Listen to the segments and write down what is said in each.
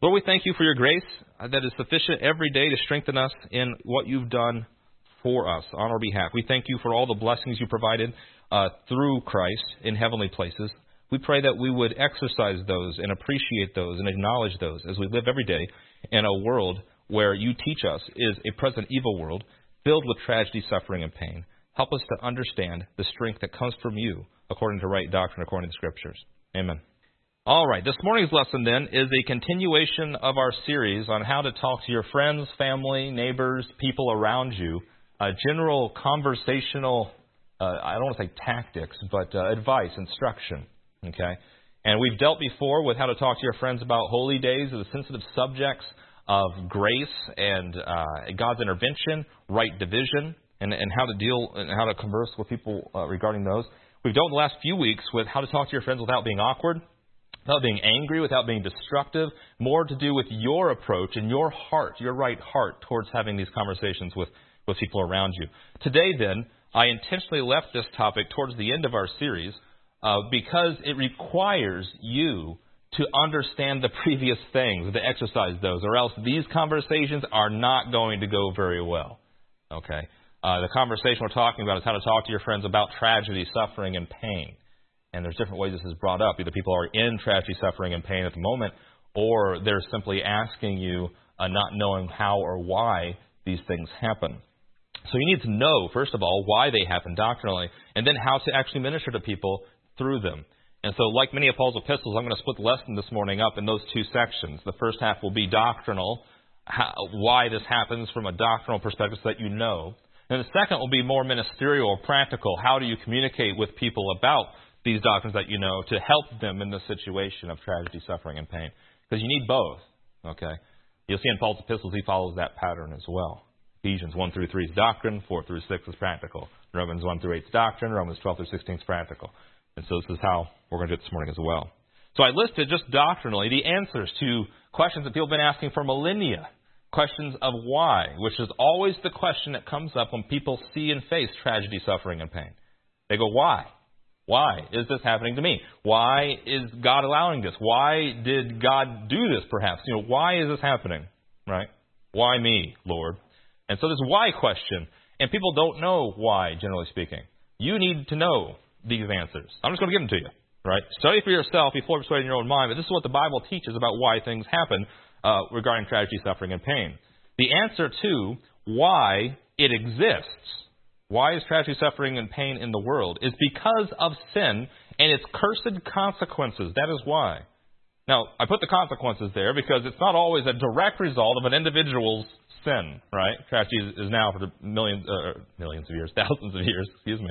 Lord, we thank you for your grace that is sufficient every day to strengthen us in what you've done for us on our behalf. We thank you for all the blessings you provided through Christ in heavenly places. We pray that we would exercise those and appreciate those and acknowledge those as we live every day in a world where you teach us is a present evil world filled with tragedy, suffering, and pain. Help us to understand the strength that comes from you according to right doctrine, according to the Scriptures. Amen. All right, this morning's lesson then is a continuation of our series on how to talk to your friends, family, neighbors, people around you, general conversational, I don't want to say tactics, but advice, instruction. Okay, and we've dealt before with how to talk to your friends about holy days, or the sensitive subjects of grace and God's intervention, right division, and how to deal and how to converse with people regarding those. We've dealt in the last few weeks with how to talk to your friends without being awkward, without being angry, without being destructive, more to do with your approach and your heart, your right heart towards having these conversations with people around you. Today, then, I intentionally left this topic towards the end of our series because it requires you to understand the previous things, to exercise those, or else these conversations are not going to go very well. Okay? The conversation we're talking about is how to talk to your friends about tragedy, suffering, and pain. And there's different ways this is brought up. Either people are in tragedy, suffering, and pain at the moment, or they're simply asking you, not knowing how or why these things happen. So you need to know, first of all, why they happen doctrinally, and then how to actually minister to people through them. And so, like many of Paul's epistles, I'm going to split the lesson this morning up in those two sections. The first half will be doctrinal, why this happens from a doctrinal perspective so that you know. And the second will be more ministerial or practical. How do you communicate with people about these doctrines that you know to help them in the situation of tragedy, suffering, and pain? Because you need both. Okay, you'll see in Paul's epistles he follows that pattern as well. Ephesians 1 through 3 is doctrine, 4 through 6 is practical. Romans 1 through 8 is doctrine, Romans 12 through 16 is practical. And so this is how we're going to do it this morning as well. So I listed just doctrinally the answers to questions that people have been asking for millennia. Questions of why, which is always the question that comes up when people see and face tragedy, suffering, and pain. They go, why? Why is this happening to me? Why is God allowing this? Why did God do this, perhaps? Why is this happening? Right? Why me, Lord? And so this why question, and people don't know why, generally speaking. You need to know these answers. I'm just going to give them to you. Right? Study for yourself before persuading your own mind, but this is what the Bible teaches about why things happen regarding tragedy, suffering, and pain. The answer to why it exists, why is tragedy, suffering, and pain in the world, is because of sin and its cursed consequences. That is why. Now, I put the consequences there because it's not always a direct result of an individual's sin, right? Tragedy is now for millions of years, thousands of years,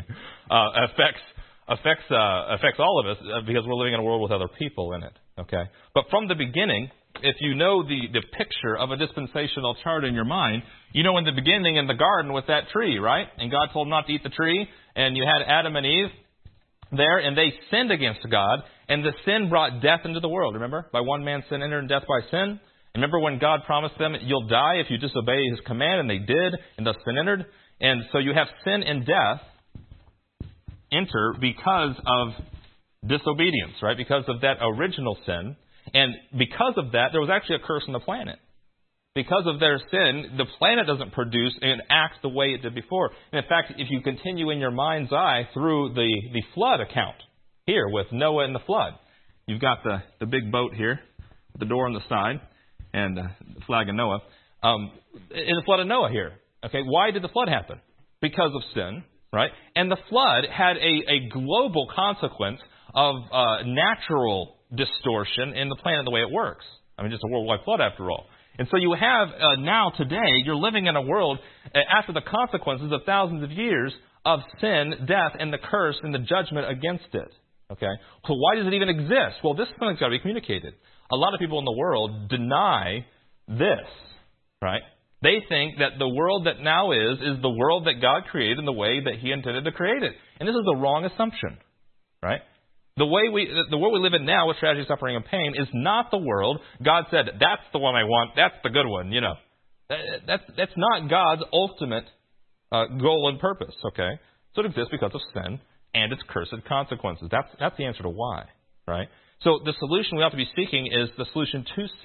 affects all of us because we're living in a world with other people in it. Okay, but from the beginning, if you know the picture of a dispensational chart in your mind, you know in the beginning in the garden with that tree, right? And God told them not to eat the tree, and you had Adam and Eve there, and they sinned against God, and the sin brought death into the world. Remember, by one man's sin entered, and death by sin. Remember when God promised them, you'll die if you disobey His command, and they did, and thus sin entered. And so you have sin and death enter because of disobedience, right? Because of that original sin. And because of that, there was actually a curse on the planet. Because of their sin, the planet doesn't produce and act the way it did before. And in fact, if you continue in your mind's eye through the flood account, here with Noah and the flood, you've got the big boat here, the door on the side, and the flag of Noah. In the flood of Noah here. Okay, why did the flood happen? Because of sin, right? And the flood had a global consequence of natural distortion in the planet the way it works. I mean, just a worldwide flood after all. And so you have now today, you're living in a world after the consequences of thousands of years of sin, death, and the curse and the judgment against it. Okay? So why does it even exist? Well, this is something that's got to be communicated. A lot of people in the world deny this, right? They think that the world that now is the world that God created in the way that He intended to create it. And this is the wrong assumption, right? The world we live in now with tragedy, suffering, and pain is not the world God said, that's the one I want, that's the good one, That's not God's ultimate goal and purpose, okay? So it exists because of sin and its cursed consequences. That's the answer to why, right? So the solution we ought to be seeking is the solution to sin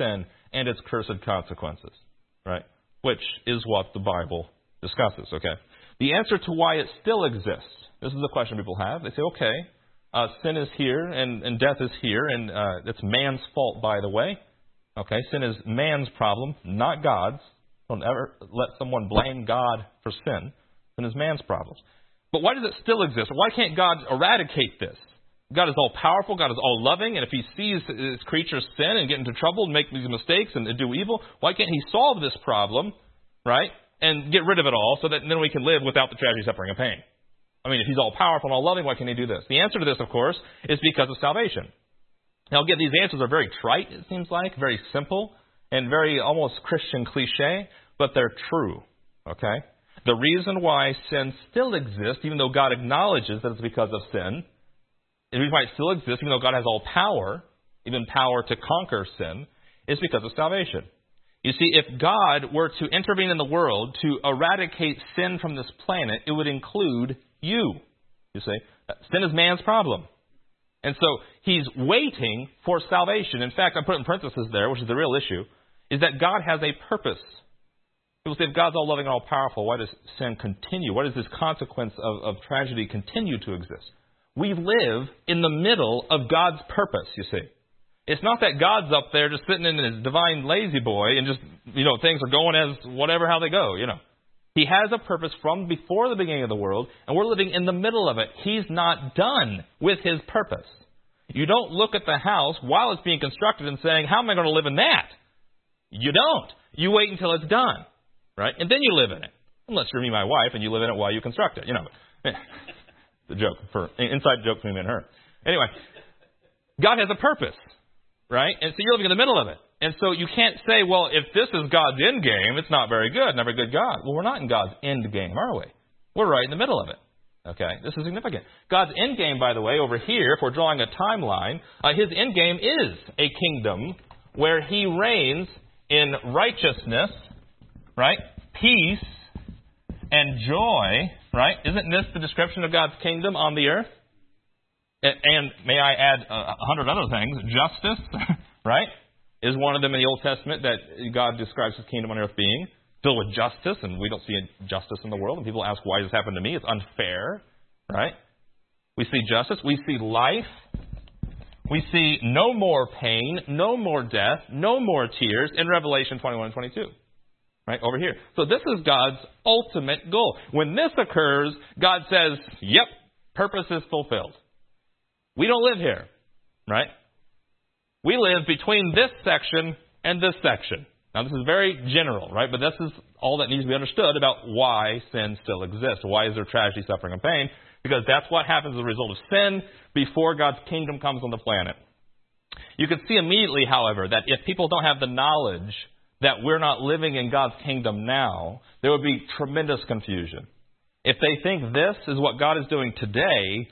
and its cursed consequences, right? Which is what the Bible discusses, okay? The answer to why it still exists, this is the question people have. They say, okay, sin is here and death is here, and it's man's fault, by the way. Okay, sin is man's problem, not God's. Don't ever let someone blame God for sin. Sin is man's problem. But why does it still exist? Why can't God eradicate this? God is all powerful. God is all loving. And if he sees his creatures sin and get into trouble and make these mistakes and do evil, why can't he solve this problem, right, and get rid of it all so that then we can live without the tragedy, suffering, and pain? I mean, if he's all powerful and all loving, why can't he do this? The answer to this, of course, is because of salvation. Now, again, these answers are very trite, it seems like, very simple, and very almost Christian cliche, but they're true, okay? The reason why sin still exists, even though God acknowledges that it's because of sin, the reason why it still exists, even though God has all power, even power to conquer sin, is because of salvation. You see, if God were to intervene in the world to eradicate sin from this planet, it would include you. You see, sin is man's problem. And so he's waiting for salvation. In fact, I put in parentheses there, which is the real issue, is that God has a purpose. People say, if God's all loving and all powerful, why does sin continue? Why does this consequence of tragedy continue to exist? We live in the middle of God's purpose, you see. It's not that God's up there just sitting in his divine lazy boy and just, things are going as whatever, how they go, He has a purpose from before the beginning of the world, and we're living in the middle of it. He's not done with his purpose. You don't look at the house while it's being constructed and saying, how am I going to live in that? You don't. You wait until it's done, right? And then you live in it. Unless you're me, my wife, and you live in it while you construct it, The joke, inside joke between me and her. Anyway, God has a purpose, right? And so you're living in the middle of it. And so you can't say, well, if this is God's end game, it's not very good, never good God. Well, we're not in God's end game, are we? We're right in the middle of it. Okay, this is significant. God's end game, by the way, over here, if we're drawing a timeline, his end game is a kingdom where he reigns in righteousness, right? Peace and joy, right? Isn't this the description of God's kingdom on the earth? And may I add 100 other things? Justice, right, is one of them in the Old Testament that God describes his kingdom on earth being filled with justice, and we don't see justice in the world. And people ask, why does this happen to me? It's unfair, right? We see justice. We see life. We see no more pain, no more death, no more tears in Revelation 21 and 22. Right, over here. So this is God's ultimate goal. When this occurs, God says, yep, purpose is fulfilled. We don't live here, right? We live between this section and this section. Now, this is very general, right? But this is all that needs to be understood about why sin still exists. Why is there tragedy, suffering, and pain? Because that's what happens as a result of sin before God's kingdom comes on the planet. You can see immediately, however, that if people don't have the knowledge that we're not living in God's kingdom now, there would be tremendous confusion. If they think this is what God is doing today,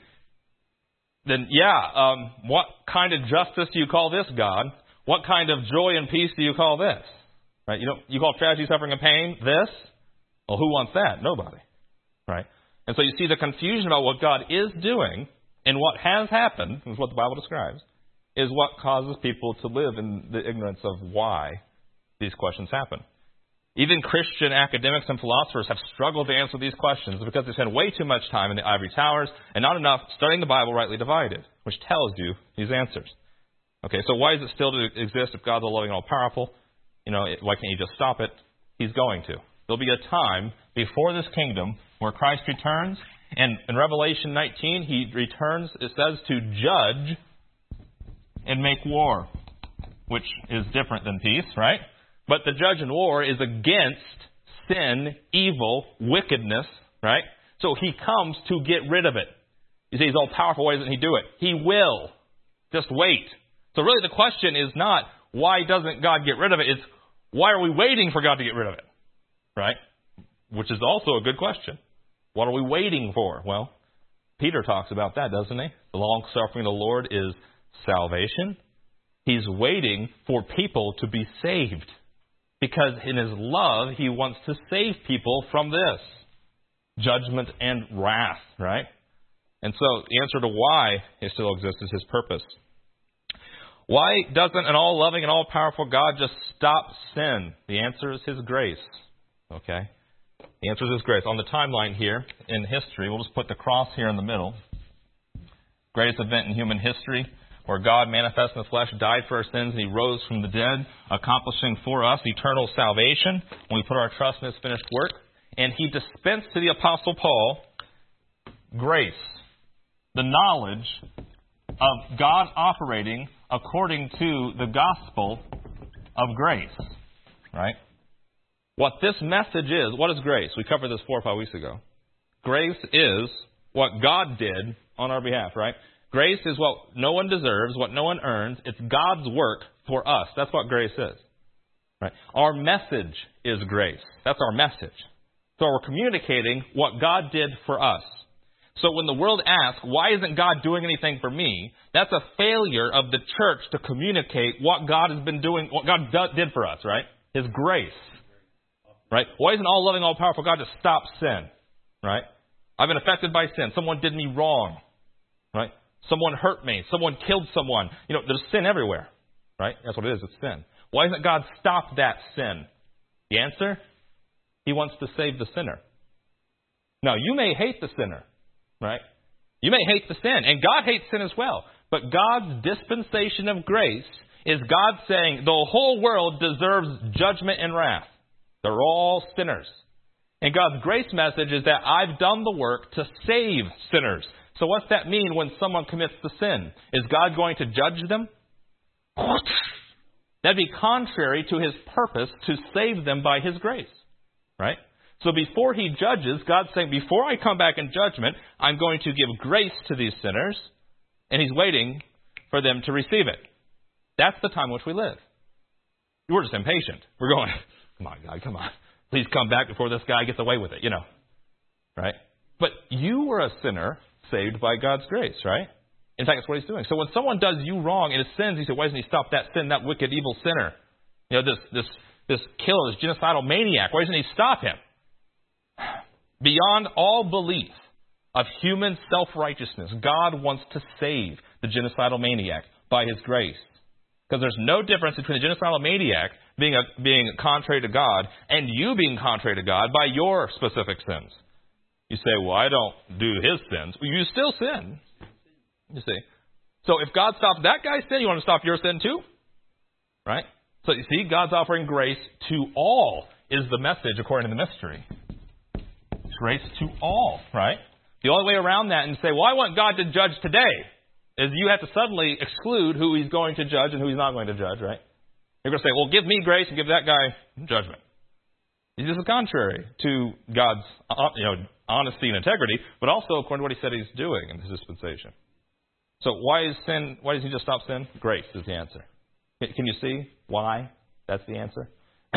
then what kind of justice do you call this, God? What kind of joy and peace do you call this? Right? You call tragedy, suffering, and pain this? Well, who wants that? Nobody. Right? And so you see the confusion about what God is doing and what has happened, is what the Bible describes, is what causes people to live in the ignorance of why these questions happen. Even Christian academics and philosophers have struggled to answer these questions because they spend way too much time in the ivory towers and not enough studying the Bible rightly divided, which tells you these answers. Okay, so why does it still exist if God's all loving and all powerful? Why can't he just stop it? He's going to. There'll be a time before this kingdom where Christ returns, and in Revelation 19, he returns, it says, to judge and make war, which is different than peace, right? But the judge in war is against sin, evil, wickedness, right? So he comes to get rid of it. You see, he's all powerful. Why doesn't he do it? He will. Just wait. So really the question is not, why doesn't God get rid of it? It's, why are we waiting for God to get rid of it? Right? Which is also a good question. What are we waiting for? Well, Peter talks about that, doesn't he? The long-suffering of the Lord is salvation. He's waiting for people to be saved. Because in his love, he wants to save people from this judgment and wrath, right? And so the answer to why it still exists is his purpose. Why doesn't an all-loving and all-powerful God just stop sin? The answer is His grace. Okay? The answer is His grace. On the timeline here in history, we'll just put the cross here in the middle. Greatest event in human history, where God manifested in the flesh, died for our sins, and He rose from the dead, accomplishing for us eternal salvation when we put our trust in His finished work. And He dispensed to the Apostle Paul grace, the knowledge of God operating according to the gospel of grace. Right? What this message is, what is grace? We covered this 4 or 5 weeks ago. Grace is what God did on our behalf, right? Grace is what no one deserves, what no one earns. It's God's work for us. That's what grace is. Right? Our message is grace. That's our message. So we're communicating what God did for us. So when the world asks, why isn't God doing anything for me? That's a failure of the church to communicate what God has been doing, what God did for us, right? His grace. Right? Why isn't all-loving, all-powerful God to stop sin? Right? I've been affected by sin. Someone did me wrong. Right? Someone hurt me. Someone killed someone. There's sin everywhere. Right? That's what it is. It's sin. Why doesn't God stop that sin? The answer? He wants to save the sinner. Now, you may hate the sinner. Right? You may hate the sin. And God hates sin as well. But God's dispensation of grace is God saying the whole world deserves judgment and wrath. They're all sinners. And God's grace message is that I've done the work to save sinners. So what's that mean when someone commits the sin? Is God going to judge them? That'd be contrary to His purpose to save them by His grace. Right? So before He judges, God's saying, before I come back in judgment, I'm going to give grace to these sinners. And He's waiting for them to receive it. That's the time in which we live. We're just impatient. We're going, come on, God, come on. Please come back before this guy gets away with it, Right? But you were a sinner saved by God's grace, right? In fact, that's what He's doing. So when someone does you wrong and it sins, He said, why doesn't He stop that sin, that wicked, evil sinner? This killer, this genocidal maniac, why doesn't He stop him? Beyond all belief of human self-righteousness, God wants to save the genocidal maniac by His grace. Because there's no difference between a genocidal maniac being contrary to God and you being contrary to God by your specific sins. You say, well, I don't do his sins. Well, you still sin. You see. So if God stopped that guy's sin, you want to stop your sin too? Right? So you see, God's offering grace to all is the message according to the mystery. It's grace to all, right? The only way around that and say, well, I want God to judge today, is you have to suddenly exclude who He's going to judge and who He's not going to judge, right? You're going to say, well, give me grace and give that guy judgment. This is contrary to God's honesty and integrity, but also according to what He said He's doing in His dispensation. So why does He just stop sin? Grace is the answer. Can you see why that's the answer?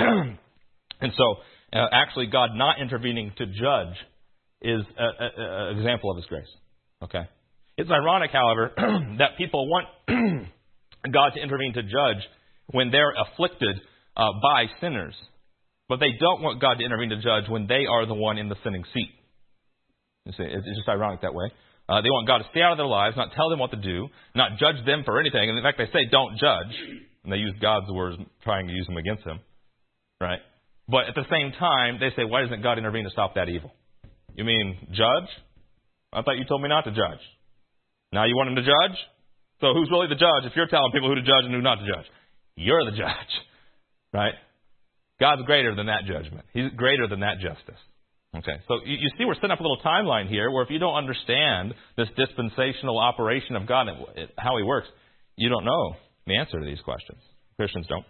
And so, actually, God not intervening to judge is an example of His grace. Okay? It's ironic, however, that people want God to intervene to judge when they're afflicted by sinners. But they don't want God to intervene to judge when they are the one in the sinning seat. You see, it's just ironic that way. They want God to stay out of their lives, not tell them what to do, not judge them for anything. And in fact, they say, don't judge. And they use God's words, trying to use them against Him. Right? But at the same time, they say, why doesn't God intervene to stop that evil? You mean judge? I thought you told me not to judge. Now you want Him to judge? So who's really the judge if you're telling people who to judge and who not to judge? You're the judge. Right? God's greater than that judgment. He's greater than that justice. Okay, so you see we're setting up a little timeline here where if you don't understand this dispensational operation of God and how He works, you don't know the answer to these questions. Christians don't.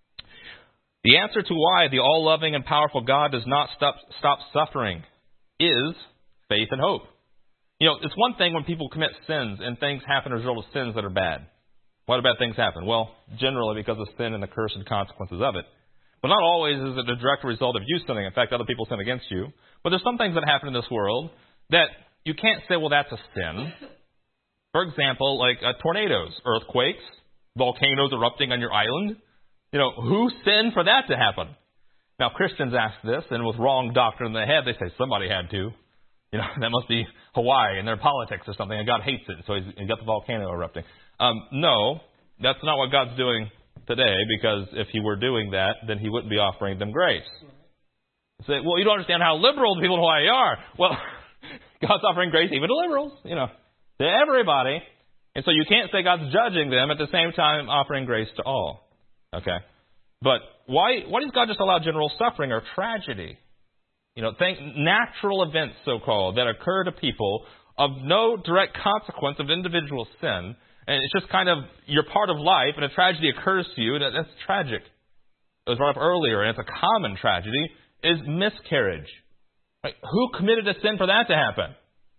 The answer to why the all-loving and powerful God does not stop suffering is faith and hope. It's one thing when people commit sins and things happen as a result of sins that are bad. Why do bad things happen? Well, generally because of sin and the cursed consequences of it. But not always is it a direct result of you sinning. In fact, other people sin against you. But there's some things that happen in this world that you can't say, well, that's a sin. For example, like tornadoes, earthquakes, volcanoes erupting on your island. Who sinned for that to happen? Now, Christians ask this, and with wrong doctrine in their head, they say somebody had to. That must be Hawaii and their politics or something, and God hates it, so He's got the volcano erupting. No, that's not what God's doing today, because if He were doing that, then He wouldn't be offering them grace. You say, well, you don't understand how liberal the people in Hawaii are. Well, God's offering grace even to liberals, to everybody. And so you can't say God's judging them at the same time offering grace to all. Okay? But why does God just allow general suffering or tragedy? Natural events, so-called, that occur to people of no direct consequence of individual sin. And it's just kind of, you're part of life, and a tragedy occurs to you, and that's tragic. It was brought up earlier, and it's a common tragedy, is miscarriage. Right? Who committed a sin for that to happen?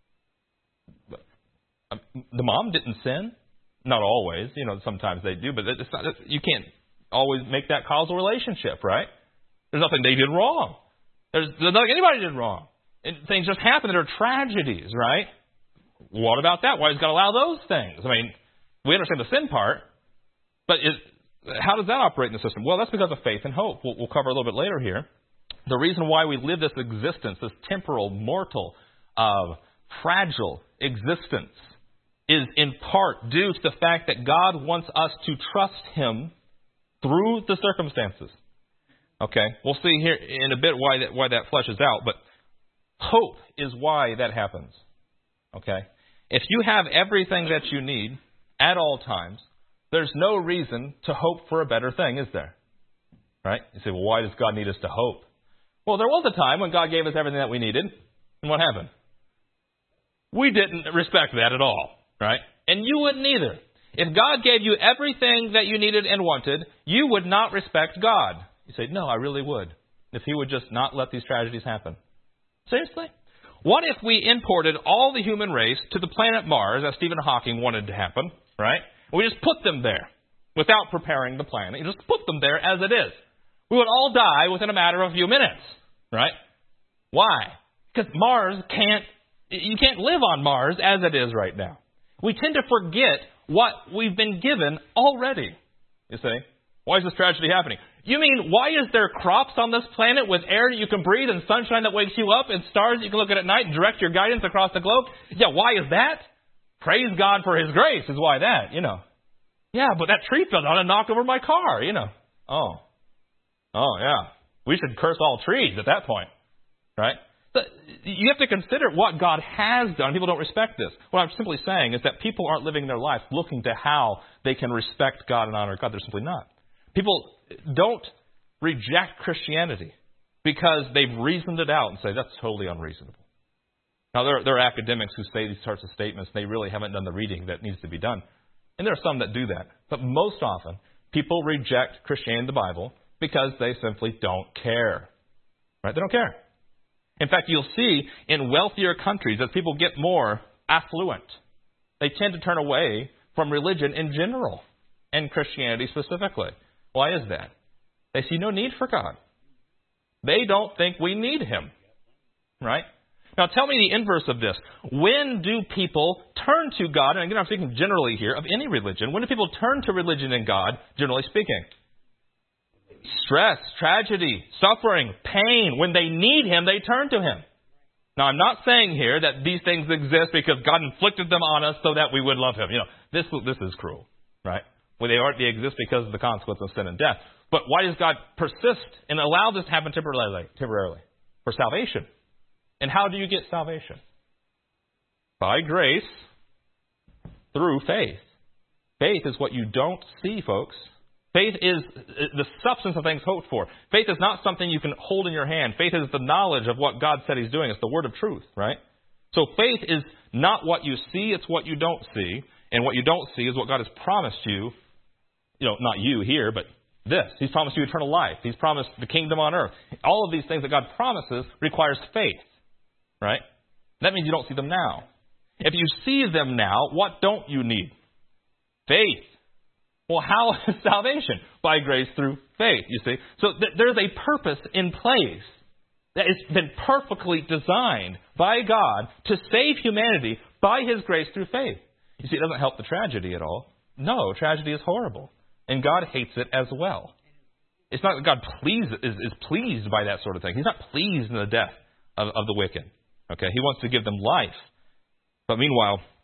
The mom didn't sin. Not always. Sometimes they do, but it's not, you can't always make that causal relationship, right? There's nothing they did wrong. There's nothing anybody did wrong. And things just happen that are tragedies, right? What about that? Why does God allow those things? We understand the sin part, but how does that operate in the system? Well, that's because of faith and hope. We'll cover a little bit later here. The reason why we live this existence, this temporal, mortal, fragile existence, is in part due to the fact that God wants us to trust Him through the circumstances. Okay, we'll see here in a bit why that fleshes out, but hope is why that happens. Okay, if you have everything that you need at all times, there's no reason to hope for a better thing, is there? Right? You say, well, why does God need us to hope? Well, there was a time when God gave us everything that we needed, and what happened? We didn't respect that at all, right? And you wouldn't either. If God gave you everything that you needed and wanted, you would not respect God. You say, no, I really would, if He would just not let these tragedies happen. Seriously? What if we imported all the human race to the planet Mars, as Stephen Hawking wanted to happen, right? We just put them there without preparing the planet. You just put them there as it is. We would all die within a matter of a few minutes, right? Why? Because you can't live on Mars as it is right now. We tend to forget what we've been given already. You see? Why is this tragedy happening? You mean, why is there crops on this planet with air that you can breathe and sunshine that wakes you up and stars that you can look at night and direct your guidance across the globe? Yeah, why is that? Praise God for His grace is why that, Yeah, but that tree fell down and knocked over my car, Oh, yeah. We should curse all trees at that point, right? But you have to consider what God has done. People don't respect this. What I'm simply saying is that people aren't living their life looking to how they can respect God and honor God. They're simply not. People don't reject Christianity because they've reasoned it out and say, that's totally unreasonable. Now, there are academics who say these sorts of statements. They really haven't done the reading that needs to be done. And there are some that do that. But most often, people reject Christianity and the Bible because they simply don't care. Right? They don't care. In fact, you'll see in wealthier countries, as people get more affluent, they tend to turn away from religion in general and Christianity specifically. Why is that? They see no need for God. They don't think we need Him. Right? Now tell me the inverse of this. When do people turn to God? And again, I'm speaking generally here of any religion. When do people turn to religion and God, generally speaking? Stress, tragedy, suffering, pain. When they need Him, they turn to Him. Now, I'm not saying here that these things exist because God inflicted them on us so that we would love Him. This is cruel, right? Well, they exist because of the consequence of sin and death. But why does God persist and allow this to happen temporarily? For salvation. And how do you get salvation? By grace, through faith. Faith is what you don't see, folks. Faith is the substance of things hoped for. Faith is not something you can hold in your hand. Faith is the knowledge of what God said He's doing. It's the word of truth, right? So faith is not what you see, it's what you don't see. And what you don't see is what God has promised you. Not you here, but this. He's promised you eternal life. He's promised the kingdom on earth. All of these things that God promises requires faith, right? That means you don't see them now. If you see them now, what don't you need? Faith. Well, how is salvation? By grace through faith, you see. So there's a purpose in place that has been perfectly designed by God to save humanity by His grace through faith. You see, it doesn't help the tragedy at all. No, tragedy is horrible. And God hates it as well. It's not that God is pleased by that sort of thing. He's not pleased in the death of the wicked. Okay, He wants to give them life. But meanwhile,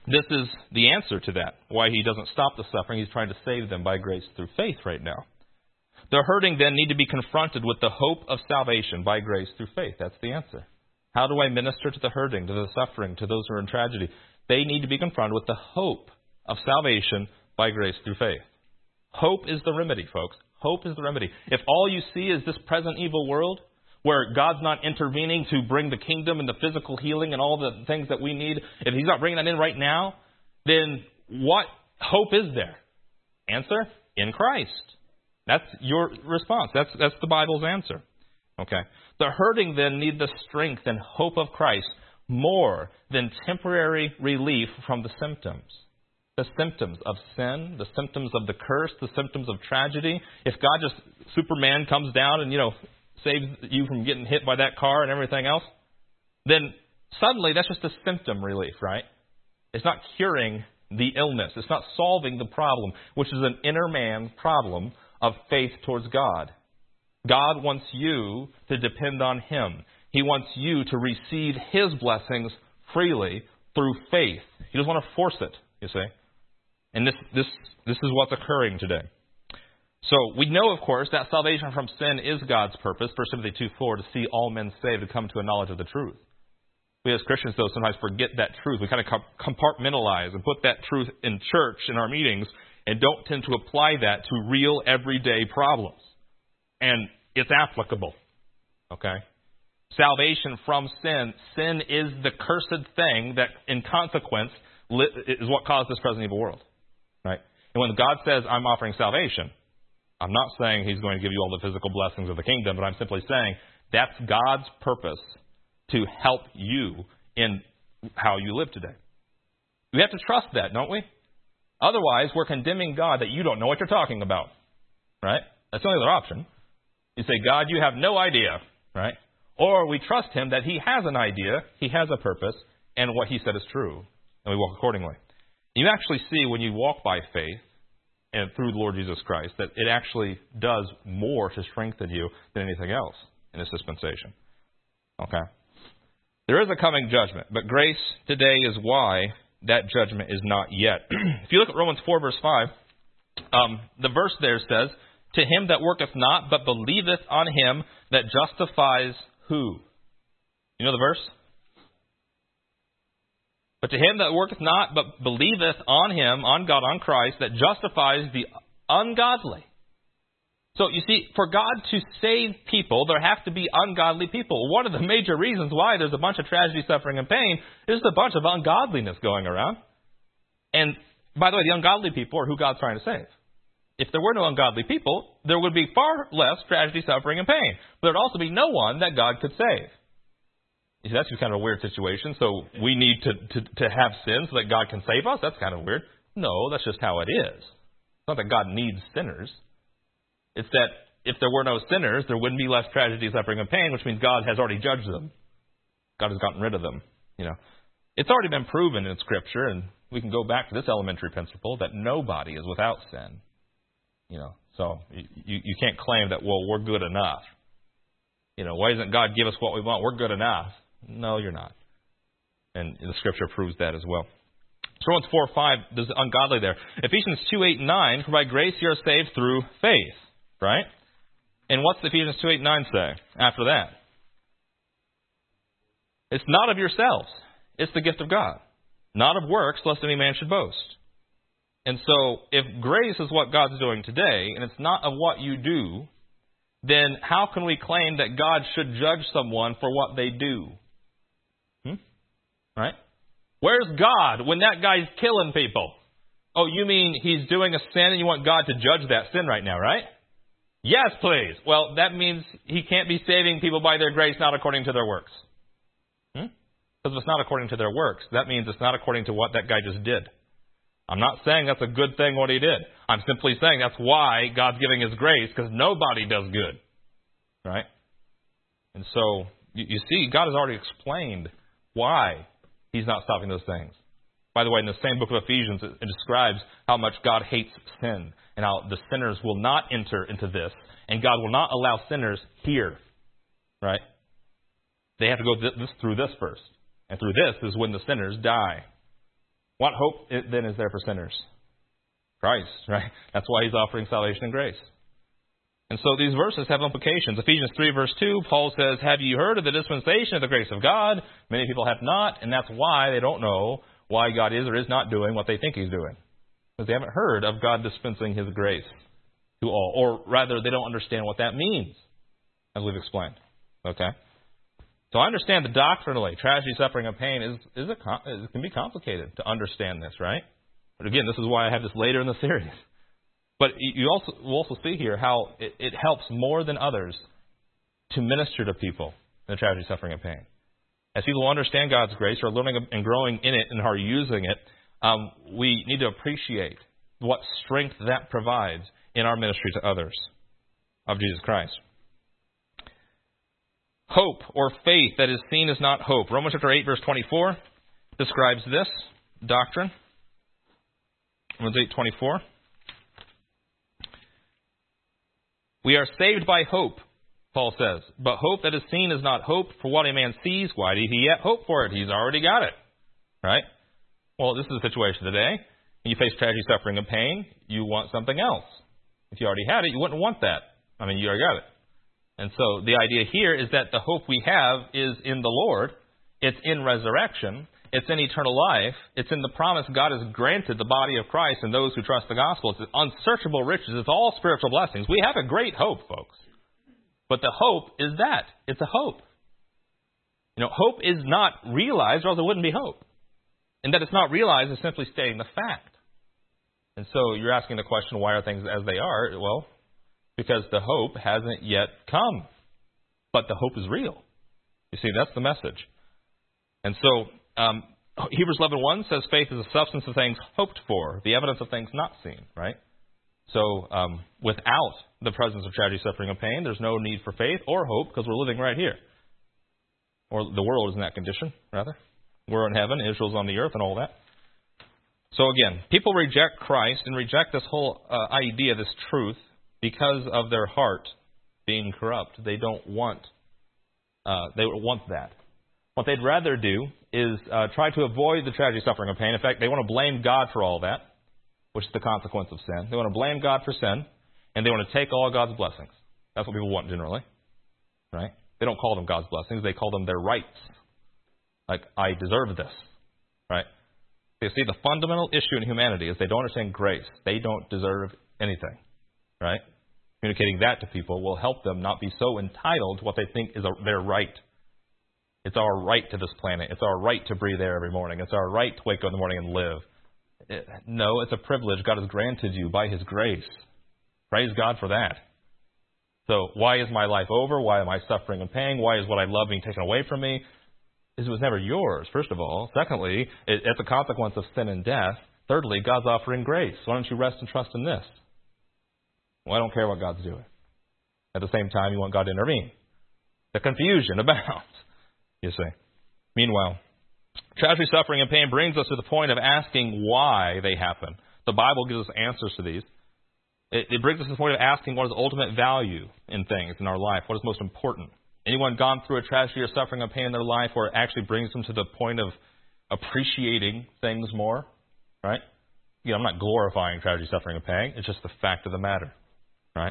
This is the answer to that, why he doesn't stop the suffering. He's trying to save them by grace through faith right now. The hurting then need to be confronted with the hope of salvation by grace through faith. That's the answer. How do I minister to the hurting, to the suffering, to those who are in tragedy? They need to be confronted with the hope of salvation by grace through faith. Hope is the remedy, folks. Hope is the remedy. If all you see is this present evil world, where God's not intervening to bring the kingdom and the physical healing and all the things that we need, if He's not bringing that in right now, then what hope is there? Answer, in Christ. That's your response. That's the Bible's answer. Okay. The hurting then need the strength and hope of Christ more than temporary relief from the symptoms. The symptoms of sin, the symptoms of the curse, the symptoms of tragedy. If God just, Superman comes down and, saves you from getting hit by that car and everything else, then suddenly that's just a symptom relief, right? It's not curing the illness. It's not solving the problem, which is an inner man problem of faith towards God. God wants you to depend on Him. He wants you to receive His blessings freely through faith. He doesn't want to force it, you see. And this is what's occurring today. So we know, of course, that salvation from sin is God's purpose, 1 Timothy 2:4, to see all men saved and come to a knowledge of the truth. We as Christians, though, sometimes forget that truth. We kind of compartmentalize and put that truth in church, in our meetings, and don't tend to apply that to real everyday problems. And it's applicable. Okay? Salvation from sin. Sin is the cursed thing that, in consequence, is what caused this present evil world. Right? And when God says, I'm offering salvation, I'm not saying He's going to give you all the physical blessings of the kingdom, but I'm simply saying that's God's purpose to help you in how you live today. We have to trust that, don't we? Otherwise, we're condemning God that you don't know what you're talking about. Right? That's the only other option. You say, God, you have no idea. Right? Or we trust Him that He has an idea, He has a purpose, and what He said is true. And we walk accordingly. You actually see when you walk by faith, and through the Lord Jesus Christ, that it actually does more to strengthen you than anything else in this dispensation. Okay? There is a coming judgment, but grace today is why that judgment is not yet. If you look at Romans 4, verse 5, the verse there says, to him that worketh not, but believeth on Him that justifies who? You know the verse? But to him that worketh not, but believeth on Him, on God, on Christ, that justifies the ungodly. So, you see, for God to save people, there have to be ungodly people. One of the major reasons why there's a bunch of tragedy, suffering, and pain is a bunch of ungodliness going around. And, by the way, the ungodly people are who God's trying to save. If there were no ungodly people, there would be far less tragedy, suffering, and pain. But there would also be no one that God could save. You see, that's just kind of a weird situation. So we need to have sin so that God can save us? That's kind of weird. No, that's just how it is. It's not that God needs sinners. It's that if there were no sinners, there wouldn't be less tragedy, suffering, and pain, which means God has already judged them. God has gotten rid of them. It's already been proven in Scripture, and we can go back to this elementary principle that nobody is without sin. So you can't claim that, well, we're good enough. Why doesn't God give us what we want? We're good enough. No, you're not. And the Scripture proves that as well. So Romans 4:5, there's ungodly there. Ephesians 2:8-9, for by grace you are saved through faith. Right? And what's Ephesians 2:8-9 say after that? It's not of yourselves. It's the gift of God. Not of works, lest any man should boast. And so, if grace is what God's doing today, and it's not of what you do, then how can we claim that God should judge someone for what they do? Right? Where's God when that guy's killing people? Oh, you mean he's doing a sin and you want God to judge that sin right now, right? Yes, please. Well, that means He can't be saving people by their grace, not according to their works. Because if it's not according to their works, that means it's not according to what that guy just did. I'm not saying that's a good thing what he did. I'm simply saying that's why God's giving His grace, because nobody does good. Right? And so, you see, God has already explained why He's not stopping those things. By the way, in the same book of Ephesians, it describes how much God hates sin and how the sinners will not enter into this, and God will not allow sinners here. Right? They have to go through this first. And through this is when the sinners die. What hope then is there for sinners? Christ, right? That's why he's offering salvation and grace. And so these verses have implications. Ephesians 3 verse 2, Paul says, have you heard of the dispensation of the grace of God? Many people have not, and that's why they don't know why God is or is not doing what they think he's doing. Because they haven't heard of God dispensing his grace to all. Or rather, they don't understand what that means, as we've explained. Okay? So I understand that doctrinally, tragedy, suffering, and pain it can be complicated to understand this, right? But again, this is why I have this later in the series. But will also see here how it helps more than others to minister to people in the tragedy, suffering, and pain. As people understand God's grace, are learning and growing in it and are using it, we need to appreciate what strength that provides in our ministry to others of Jesus Christ. Hope or faith that is seen is not hope. Romans chapter 8, verse 24 describes this doctrine. Romans 8:24. We are saved by hope, Paul says. But hope that is seen is not hope. For what a man sees, why did he yet hope for it? He's already got it. Right? Well, this is the situation today. When you face tragedy, suffering, and pain, you want something else. If you already had it, you wouldn't want that. I mean, you already got it. And so the idea here is that the hope we have is in the Lord. It's in resurrection. It's in eternal life. It's in the promise God has granted the body of Christ and those who trust the gospel. It's unsearchable riches. It's all spiritual blessings. We have a great hope, folks. But the hope is that. It's a hope. You know, hope is not realized, or else it wouldn't be hope. And that it's not realized is simply stating the fact. And so you're asking the question, why are things as they are? Well, because the hope hasn't yet come. But the hope is real. You see, that's the message. And so Hebrews 11:1 says faith is the substance of things hoped for, the evidence of things not seen, right? So without the presence of tragedy, suffering, and pain, there's no need for faith or hope because we're living right here. Or the world is in that condition, rather. We're in heaven, Israel's on the earth, and all that. So again, people reject Christ and reject this whole idea, this truth, because of their heart being corrupt. They don't want that. What they'd rather do is try to avoid the tragedy, suffering, and pain. In fact, they want to blame God for all that, which is the consequence of sin. They want to blame God for sin, and they want to take all God's blessings. That's what people want generally, right? They don't call them God's blessings. They call them their rights. Like, I deserve this, right? You see, the fundamental issue in humanity is they don't understand grace. They don't deserve anything, right? Communicating that to people will help them not be so entitled to what they think is their right. It's our right to this planet. It's our right to breathe air every morning. It's our right to wake up in the morning and live. No, it's a privilege God has granted you by His grace. Praise God for that. So why is my life over? Why am I suffering and pain? Why is what I love being taken away from me? It was never yours, first of all. Secondly, it's a consequence of sin and death. Thirdly, God's offering grace. Why don't you rest and trust in this? Well, I don't care what God's doing. At the same time, you want God to intervene. The confusion abounds, you see. Meanwhile, tragedy, suffering, and pain brings us to the point of asking why they happen. The Bible gives us answers to these. It brings us to the point of asking what is the ultimate value in things in our life, what is most important. Anyone gone through a tragedy or suffering or pain in their life where it actually brings them to the point of appreciating things more, right? You know, I'm not glorifying tragedy, suffering, and pain. It's just the fact of the matter, right?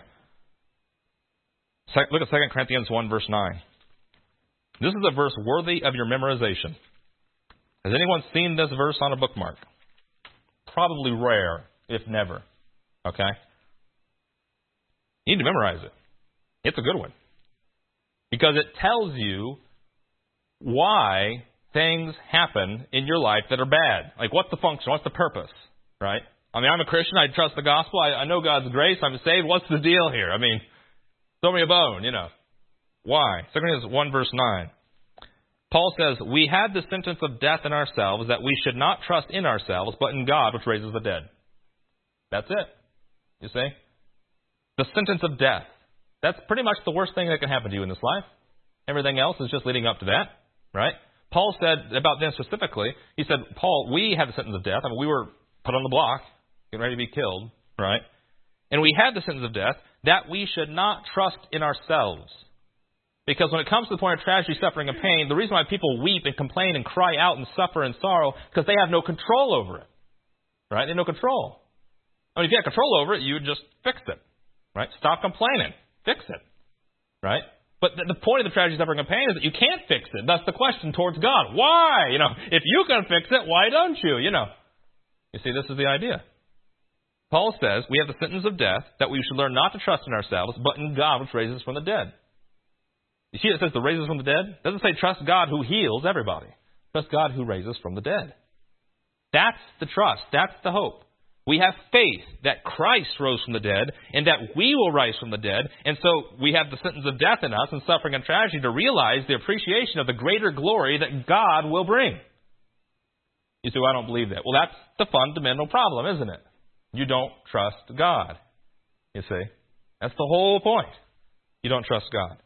Look at 2 Corinthians 1, verse 9. This is a verse worthy of your memorization. Has anyone seen this verse on a bookmark? Probably rare, if never. Okay? You need to memorize it. It's a good one. Because it tells you why things happen in your life that are bad. Like, what's the function? What's the purpose? Right? I mean, I'm a Christian. I trust the gospel. I know God's grace. I'm saved. What's the deal here? I mean, throw me a bone, you know. Why? 2 Corinthians 1, verse 9. Paul says, we had the sentence of death in ourselves, that we should not trust in ourselves, but in God, which raises the dead. That's it. You see? The sentence of death. That's pretty much the worst thing that can happen to you in this life. Everything else is just leading up to that, right? Paul said about them specifically, he said, Paul, we had the sentence of death. I mean, we were put on the block, getting ready to be killed, right? And we had the sentence of death that we should not trust in ourselves, Because when it comes to the point of tragedy, suffering, and pain, the reason why people weep and complain and cry out and suffer and sorrow, because they have no control over it. Right? They have no control. I mean, if you had control over it, you would just fix it. Right? Stop complaining. Fix it. Right? But the point of the tragedy, suffering, and pain is that you can't fix it. That's the question towards God. Why? If you can fix it, why don't you? You see, this is the idea. Paul says we have the sentence of death, that we should learn not to trust in ourselves, but in God which raises us from the dead. You see, it says to raise us from the dead. It doesn't say trust God who heals everybody. Trust God who raises from the dead. That's the trust. That's the hope. We have faith that Christ rose from the dead and that we will rise from the dead. And so we have the sentence of death in us and suffering and tragedy to realize the appreciation of the greater glory that God will bring. You say, well, I don't believe that. Well, that's the fundamental problem, isn't it? You don't trust God. You see? That's the whole point. You don't trust God.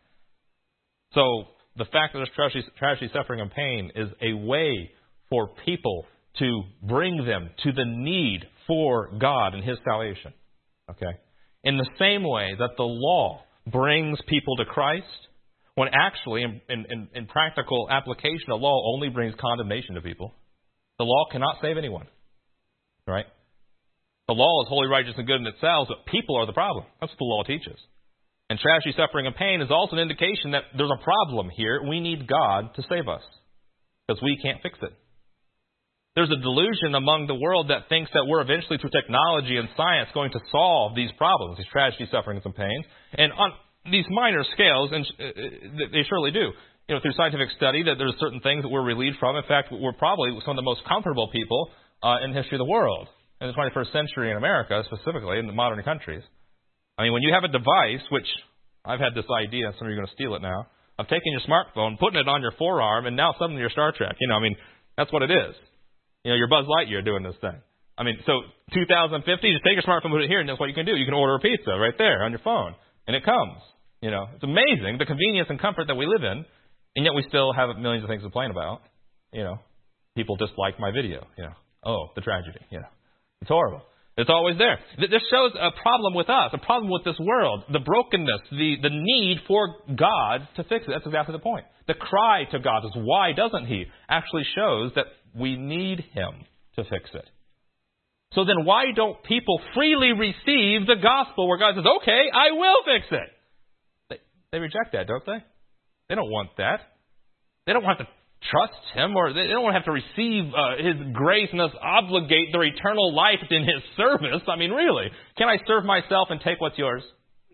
So the fact that there's tragedy, suffering, and pain is a way for people to bring them to the need for God and His salvation. Okay? In the same way that the law brings people to Christ, when actually, in practical application, the law only brings condemnation to people. The law cannot save anyone. Right? The law is holy, righteous, and good in itself, but people are the problem. That's what the law teaches. And tragedy, suffering, and pain is also an indication that there's a problem here. We need God to save us because we can't fix it. There's a delusion among the world that thinks that we're eventually, through technology and science, going to solve these problems, these tragedies, sufferings, and pains. And on these minor scales, and they surely do. Through scientific study, that there's certain things that we're relieved from. In fact, we're probably some of the most comfortable people in the history of the world, in the 21st century in America, specifically in the modern countries. I mean, when you have a device, which I've had this idea, some of you are going to steal it now, of taking your smartphone, putting it on your forearm, and now suddenly you're Star Trek. That's what it is. You're Buzz Lightyear doing this thing. So 2050, just take your smartphone, put it here, and that's what you can do. You can order a pizza right there on your phone, and it comes. It's amazing, the convenience and comfort that we live in, and yet we still have millions of things to complain about. People dislike my video. Oh, the tragedy. It's horrible. It's always there. This shows a problem with us, a problem with this world, the brokenness, the need for God to fix it. That's exactly the point. The cry to God is, why doesn't He? Actually shows that we need Him to fix it. So then why don't people freely receive the gospel where God says, okay, I will fix it? They reject that, don't they? They don't want that. They don't want to trust Him, or they don't want to have to receive His grace and thus obligate their eternal life in His service. Really, can I serve myself and take what's yours?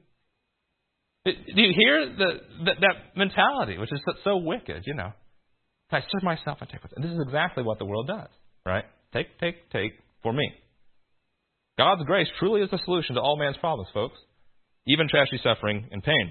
Do you hear that mentality, which is so wicked, Can I serve myself and take what's yours? And this is exactly what the world does, right? Take for me. God's grace truly is the solution to all man's problems, folks, even tragedy, suffering, and pain.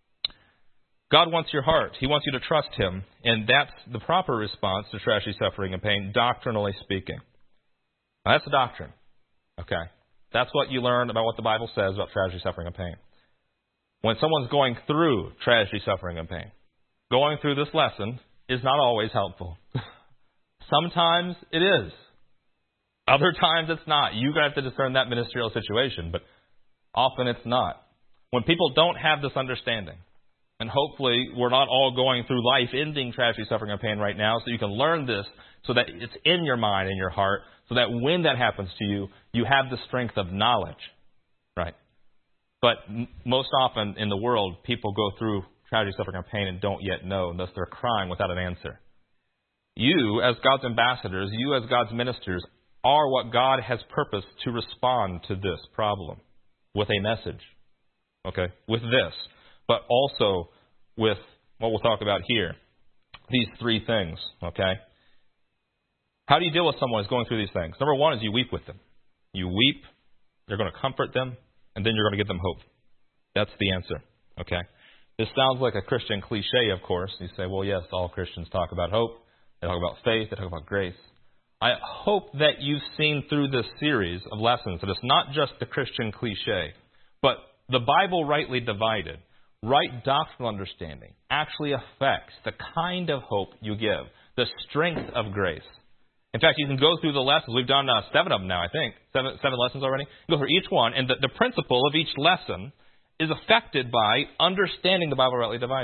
God wants your heart. He wants you to trust Him. And that's the proper response to tragedy, suffering, and pain, doctrinally speaking. Now, that's the doctrine. Okay? That's what you learn about what the Bible says about tragedy, suffering, and pain. When someone's going through tragedy, suffering, and pain, going through this lesson is not always helpful. Sometimes it is. Other times it's not. You're going to have to discern that ministerial situation, but often it's not. When people don't have this understanding, and hopefully we're not all going through life ending tragedy, suffering, and pain right now, so you can learn this so that it's in your mind and your heart, so that when that happens to you, you have the strength of knowledge. Right? But most often in the world, people go through tragedy, suffering, and pain and don't yet know, and thus they're crying without an answer. You, as God's ambassadors, you as God's ministers, are what God has purposed to respond to this problem with a message. Okay? With this. But also with what we'll talk about here. These three things, okay? How do you deal with someone who's going through these things? Number one is you weep with them. You weep, you're going to comfort them, and then you're going to give them hope. That's the answer, okay? This sounds like a Christian cliche, of course. You say, well, yes, all Christians talk about hope. They talk about faith. They talk about grace. I hope that you've seen through this series of lessons that it's not just the Christian cliche, but the Bible rightly divided. Right doctrinal understanding actually affects the kind of hope you give, the strength of grace. In fact, you can go through the lessons. We've done 7 of them now, I think. Seven lessons already. Go through each one, and the principle of each lesson is affected by understanding the Bible rightly divided.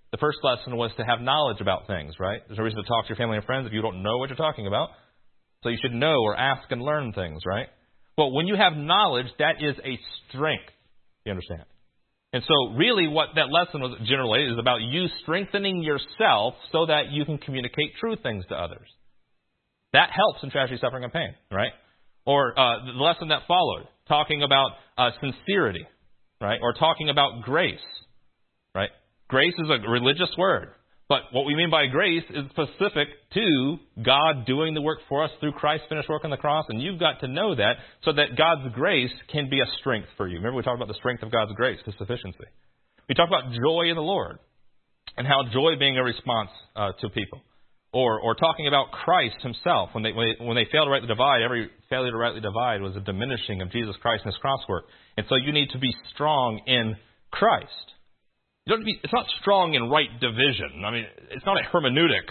The first lesson was to have knowledge about things, right? There's no reason to talk to your family and friends if you don't know what you're talking about. So you should know or ask and learn things, right? Well, when you have knowledge, that is a strength. You understand? And so really what that lesson was generally is about you strengthening yourself so that you can communicate true things to others. That helps in tragedy, suffering, and pain, right? Or the lesson that followed, talking about sincerity, right? Or talking about grace, right? Grace is a religious word. But what we mean by grace is specific to God doing the work for us through Christ's finished work on the cross. And you've got to know that so that God's grace can be a strength for you. Remember we talked about the strength of God's grace, His sufficiency. We talked about joy in the Lord and how joy being a response to people. Or talking about Christ Himself. When they failed to rightly divide, every failure to rightly divide was a diminishing of Jesus Christ and His cross work. And so you need to be strong in Christ. It's not strong in right division. I mean, it's not a hermeneutic.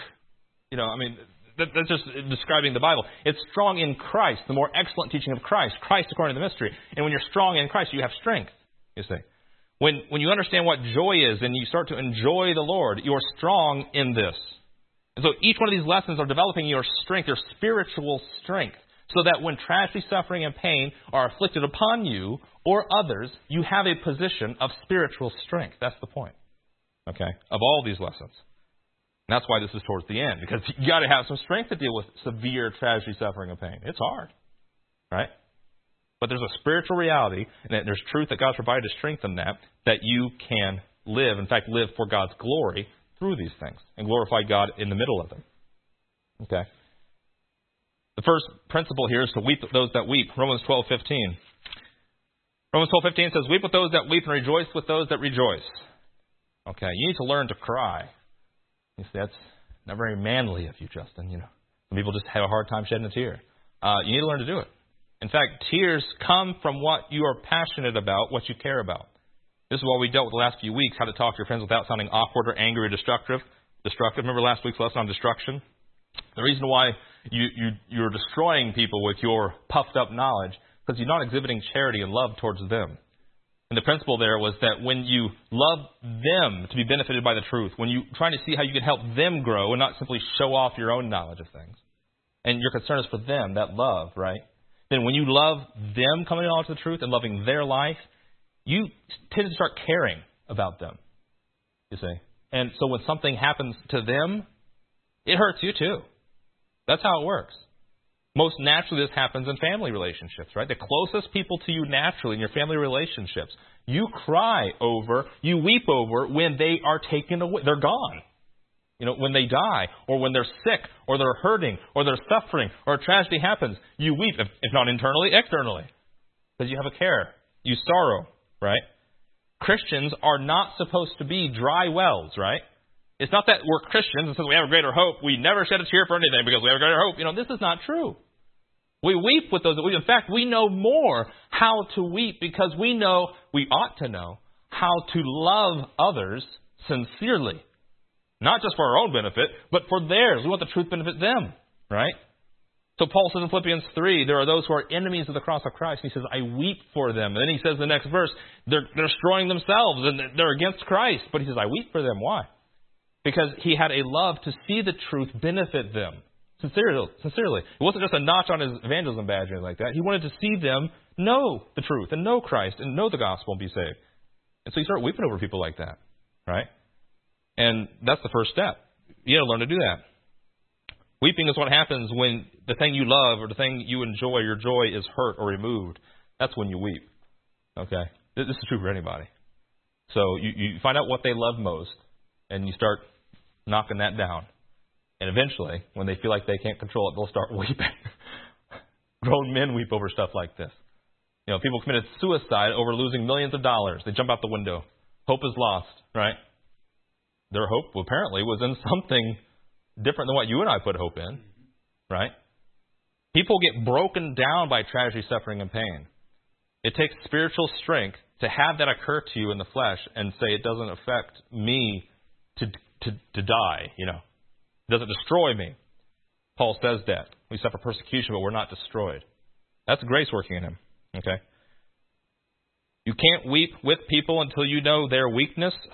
That's just describing the Bible. It's strong in Christ, the more excellent teaching of Christ, Christ according to the mystery. And when you're strong in Christ, you have strength, you see. When you understand what joy is and you start to enjoy the Lord, you're strong in this. And so each one of these lessons are developing your strength, your spiritual strength, so that when tragedy, suffering, and pain are afflicted upon you or others, you have a position of spiritual strength. That's the point, okay, of all these lessons. And that's why this is towards the end, because you got to have some strength to deal with severe tragedy, suffering, and pain. It's hard, right? But there's a spiritual reality, and there's truth that God's provided to strengthen that you can live, in fact, live for God's glory through these things and glorify God in the middle of them. Okay. The first principle here is to weep with those that weep. Romans 12:15. Romans 12:15 says, "Weep with those that weep and rejoice with those that rejoice." Okay, you need to learn to cry. You see, that's not very manly of you, Justin. Some people just have a hard time shedding a tear. You need to learn to do it. In fact, tears come from what you are passionate about, what you care about. This is what we dealt with the last few weeks, how to talk to your friends without sounding awkward or angry or destructive. Remember last week's lesson on destruction? The reason why you're destroying people with your puffed up knowledge because you're not exhibiting charity and love towards them. And the principle there was that when you love them to be benefited by the truth, when you're trying to see how you can help them grow and not simply show off your own knowledge of things, and your concern is for them, that love, right? Then when you love them coming on to the truth and loving their life, you tend to start caring about them, you see. And so when something happens to them, it hurts you too. That's how it works. Most naturally, this happens in family relationships, right? The closest people to you naturally in your family relationships, you cry over, you weep over when they are taken away. They're gone. When they die, or when they're sick, or they're hurting, or they're suffering, or a tragedy happens, you weep, if not internally, externally. Because you have a care. You sorrow, right? Christians are not supposed to be dry wells, right? It's not that we're Christians and since we have a greater hope, we never shed a tear for anything because we have a greater hope. This is not true. We weep with those that weep. In fact, we know more how to weep because we ought to know how to love others sincerely. Not just for our own benefit, but for theirs. We want the truth to benefit them, right? So Paul says in Philippians 3, there are those who are enemies of the cross of Christ. He says, I weep for them. And then he says in the next verse, they're destroying themselves and they're against Christ. But he says, I weep for them. Why? Because he had a love to see the truth benefit them. Sincerely. It wasn't just a notch on his evangelism badge or anything like that. He wanted to see them know the truth and know Christ and know the gospel and be saved. And so you start weeping over people like that, right? And that's the first step. You got to learn to do that. Weeping is what happens when the thing you love or the thing you enjoy, your joy is hurt or removed. That's when you weep. Okay? This is true for anybody. So you find out what they love most and you start knocking that down. And eventually, when they feel like they can't control it, they'll start weeping. Grown men weep over stuff like this. People committed suicide over losing millions of dollars. They jump out the window. Hope is lost, right? Their hope, apparently, was in something different than what you and I put hope in, right? People get broken down by tragedy, suffering, and pain. It takes spiritual strength to have that occur to you in the flesh and say it doesn't affect me to die, It doesn't destroy me. Paul says that. We suffer persecution, but we're not destroyed. That's grace working in him, okay? You can't weep with people until you know their weakness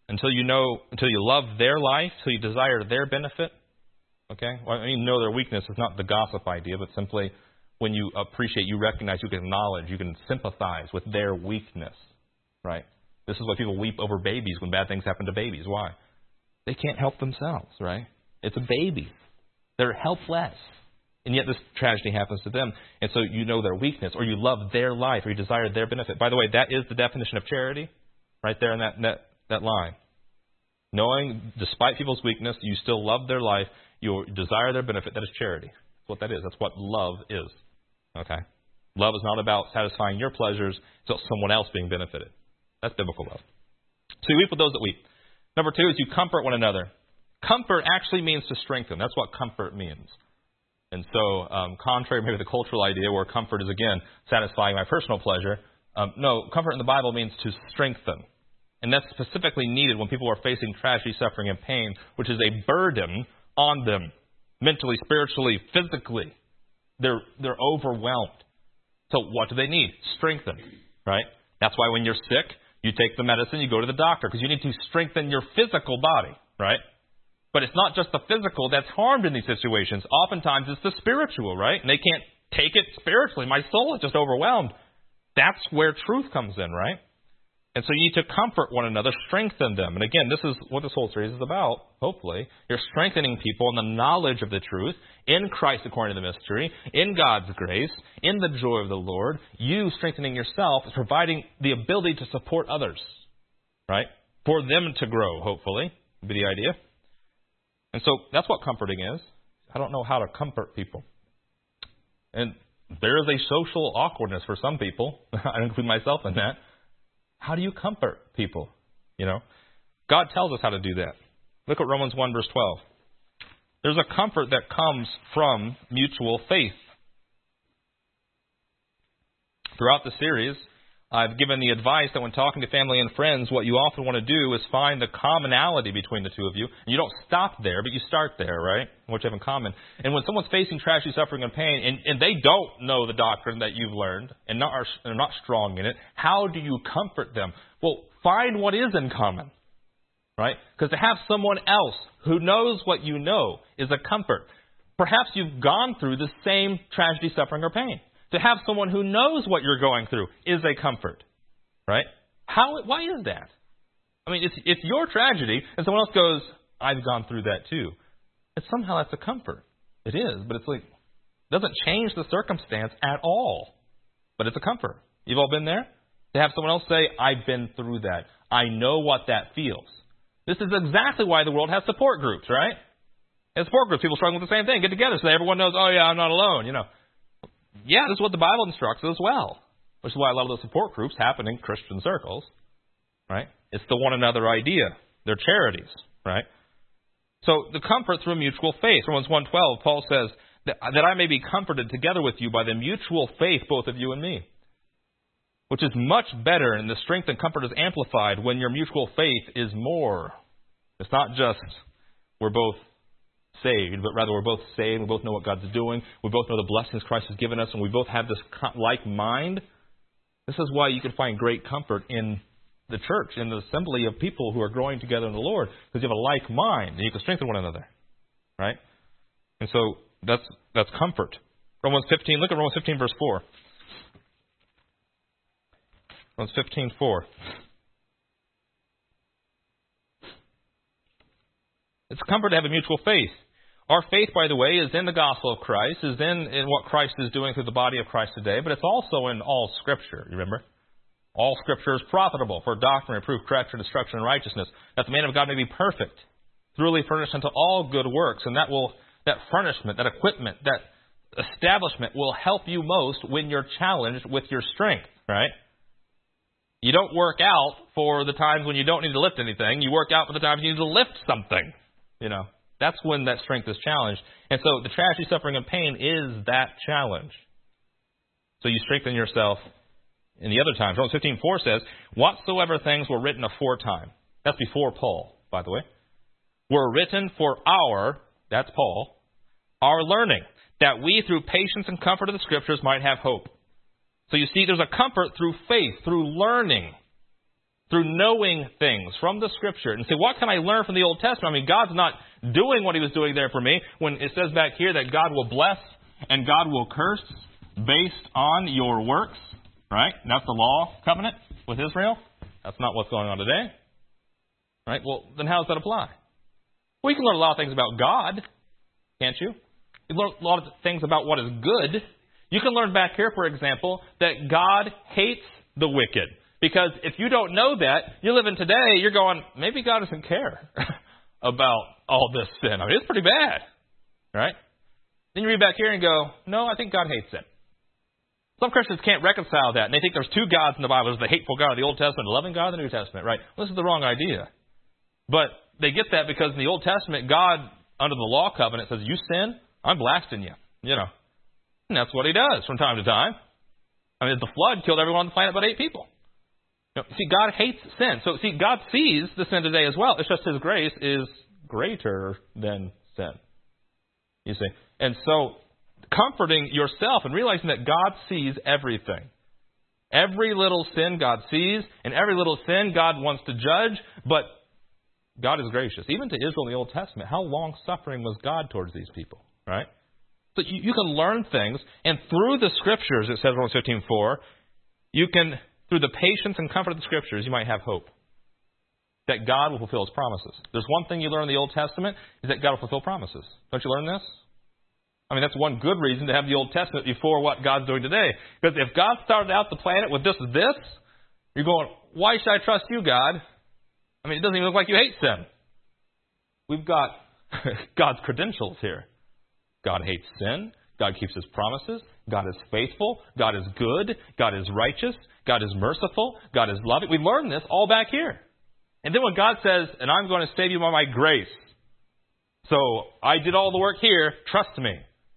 until you love their life, until you desire their benefit. Okay? Well, I mean, know their weakness is not the gossip idea, but simply when you appreciate, you recognize, you can acknowledge, you can sympathize with their weakness. Right? This is why people weep over babies when bad things happen to babies. Why? They can't help themselves, right? It's a baby. They're helpless. And yet this tragedy happens to them. And so you know their weakness, or you love their life, or you desire their benefit. By the way, that is the definition of charity, right there in that line. Knowing, despite people's weakness, you still love their life, you desire their benefit. That is charity. That's what that is. That's what love is. Okay? Love is not about satisfying your pleasures, it's about someone else being benefited. That's biblical love. So you weep with those that weep. Number 2 is you comfort one another. Comfort actually means to strengthen. That's what comfort means. And so, contrary maybe to the cultural idea where comfort is, again, satisfying my personal pleasure, no, comfort in the Bible means to strengthen. And that's specifically needed when people are facing tragedy, suffering, and pain, which is a burden on them, mentally, spiritually, physically. They're overwhelmed. So what do they need? Strengthen, right? That's why when you're sick, you take the medicine, you go to the doctor, because you need to strengthen your physical body, right? But it's not just the physical that's harmed in these situations. Oftentimes it's the spiritual, right? And they can't take it spiritually. My soul is just overwhelmed. That's where truth comes in, right? And so you need to comfort one another, strengthen them. And again, this is what this whole series is about, hopefully. You're strengthening people in the knowledge of the truth, in Christ according to the mystery, in God's grace, in the joy of the Lord. You strengthening yourself is providing the ability to support others, right? For them to grow, hopefully, would be the idea. And so that's what comforting is. I don't know how to comfort people. And there is a social awkwardness for some people. I include myself in that. How do you comfort people? You know, God tells us how to do that. Look at Romans 1, verse 12. There's a comfort that comes from mutual faith. Throughout the series, I've given the advice that when talking to family and friends, what you often want to do is find the commonality between the two of you. And you don't stop there, but you start there, right? What you have in common. And when someone's facing tragedy, suffering, and pain, and they don't know the doctrine that you've learned and are not strong in it, how do you comfort them? Well, find what is in common, right? Because to have someone else who knows what you know is a comfort. Perhaps you've gone through the same tragedy, suffering, or pain. To have someone who knows what you're going through is a comfort, right? Why is that? I mean, it's your tragedy, and someone else goes, I've gone through that too. And somehow that's a comfort. It is, but it's like, it doesn't change the circumstance at all. But it's a comfort. You've all been there? To have someone else say, I've been through that. I know what that feels. This is exactly why the world has support groups, right? And support groups, people struggling with the same thing, get together so that everyone knows, oh yeah, I'm not alone, you know. Yeah, this is what the Bible instructs as well. Which is why a lot of those support groups happen in Christian circles. Right? It's the one another idea. They're charities. Right? So the comfort through mutual faith. Romans 1:12, Paul says, that I may be comforted together with you by the mutual faith, both of you and me. Which is much better, and the strength and comfort is amplified when your mutual faith is more. It's not just we're both saved, but rather we're both saved, we both know what God's doing, we both know the blessings Christ has given us, and we both have this like mind. This is why you can find great comfort in the church, in the assembly of people who are growing together in the Lord, because you have a like mind, and you can strengthen one another. Right? And so that's comfort. Romans 15, look at Romans 15, verse 4. Romans 15:4. It's a comfort to have a mutual faith. Our faith, by the way, is in the gospel of Christ, is in what Christ is doing through the body of Christ today, but it's also in all Scripture, you remember? All Scripture is profitable for doctrine, reproof, correction, instruction, and righteousness, that the man of God may be perfect, thoroughly furnished unto all good works. And that furnishment, that equipment, that establishment will help you most when you're challenged with your strength, right? You don't work out for the times when you don't need to lift anything. You work out for the times you need to lift something, you know. That's when that strength is challenged. And so the tragedy, suffering, and pain is that challenge. So you strengthen yourself in the other times. Romans 15:4 says, whatsoever things were written aforetime. That's before Paul, by the way. Were written for that's Paul, our learning, that we through patience and comfort of the Scriptures might have hope. So you see, there's a comfort through faith, through learning, through knowing things from the Scripture and say, what can I learn from the Old Testament? I mean, God's not doing what He was doing there for me when it says back here that God will bless and God will curse based on your works, right? And that's the law covenant with Israel. That's not what's going on today, right? Well, then how does that apply? Well, you can learn a lot of things about God, can't you? You can learn a lot of things about what is good. You can learn back here, for example, that God hates the wicked. Because if you don't know that, you're living today, you're going, maybe God doesn't care about all this sin. I mean, it's pretty bad, right? Then you read back here and go, no, I think God hates it. Some Christians can't reconcile that, and they think there's two gods in the Bible. There's the hateful God of the Old Testament, the loving God of the New Testament, right? Well, this is the wrong idea. But they get that because in the Old Testament, God, under the law covenant, says, you sin, I'm blasting you, you know. And that's what He does from time to time. I mean, the flood killed everyone on the planet but 8 people. You know, see, God hates sin. So, see, God sees the sin today as well. It's just His grace is greater than sin. You see? And so, comforting yourself and realizing that God sees everything. Every little sin God sees, and every little sin God wants to judge, but God is gracious. Even to Israel in the Old Testament, how long-suffering was God towards these people, right? So you can learn things, and through the Scriptures, it says in Romans 15:4, you can, through the patience and comfort of the Scriptures, you might have hope that God will fulfill His promises. There's one thing you learn in the Old Testament, is that God will fulfill promises. Don't you learn this? I mean, that's one good reason to have the Old Testament before what God's doing today. Because if God started out the planet with this, you're going, why should I trust you, God? I mean, it doesn't even look like you hate sin. We've got God's credentials here. God hates sin. God keeps His promises. God is faithful. God is good. God is righteous. God is merciful. God is loving. We learn this all back here. And then when God says, and I'm going to save you by my grace. So I did all the work here. Trust me.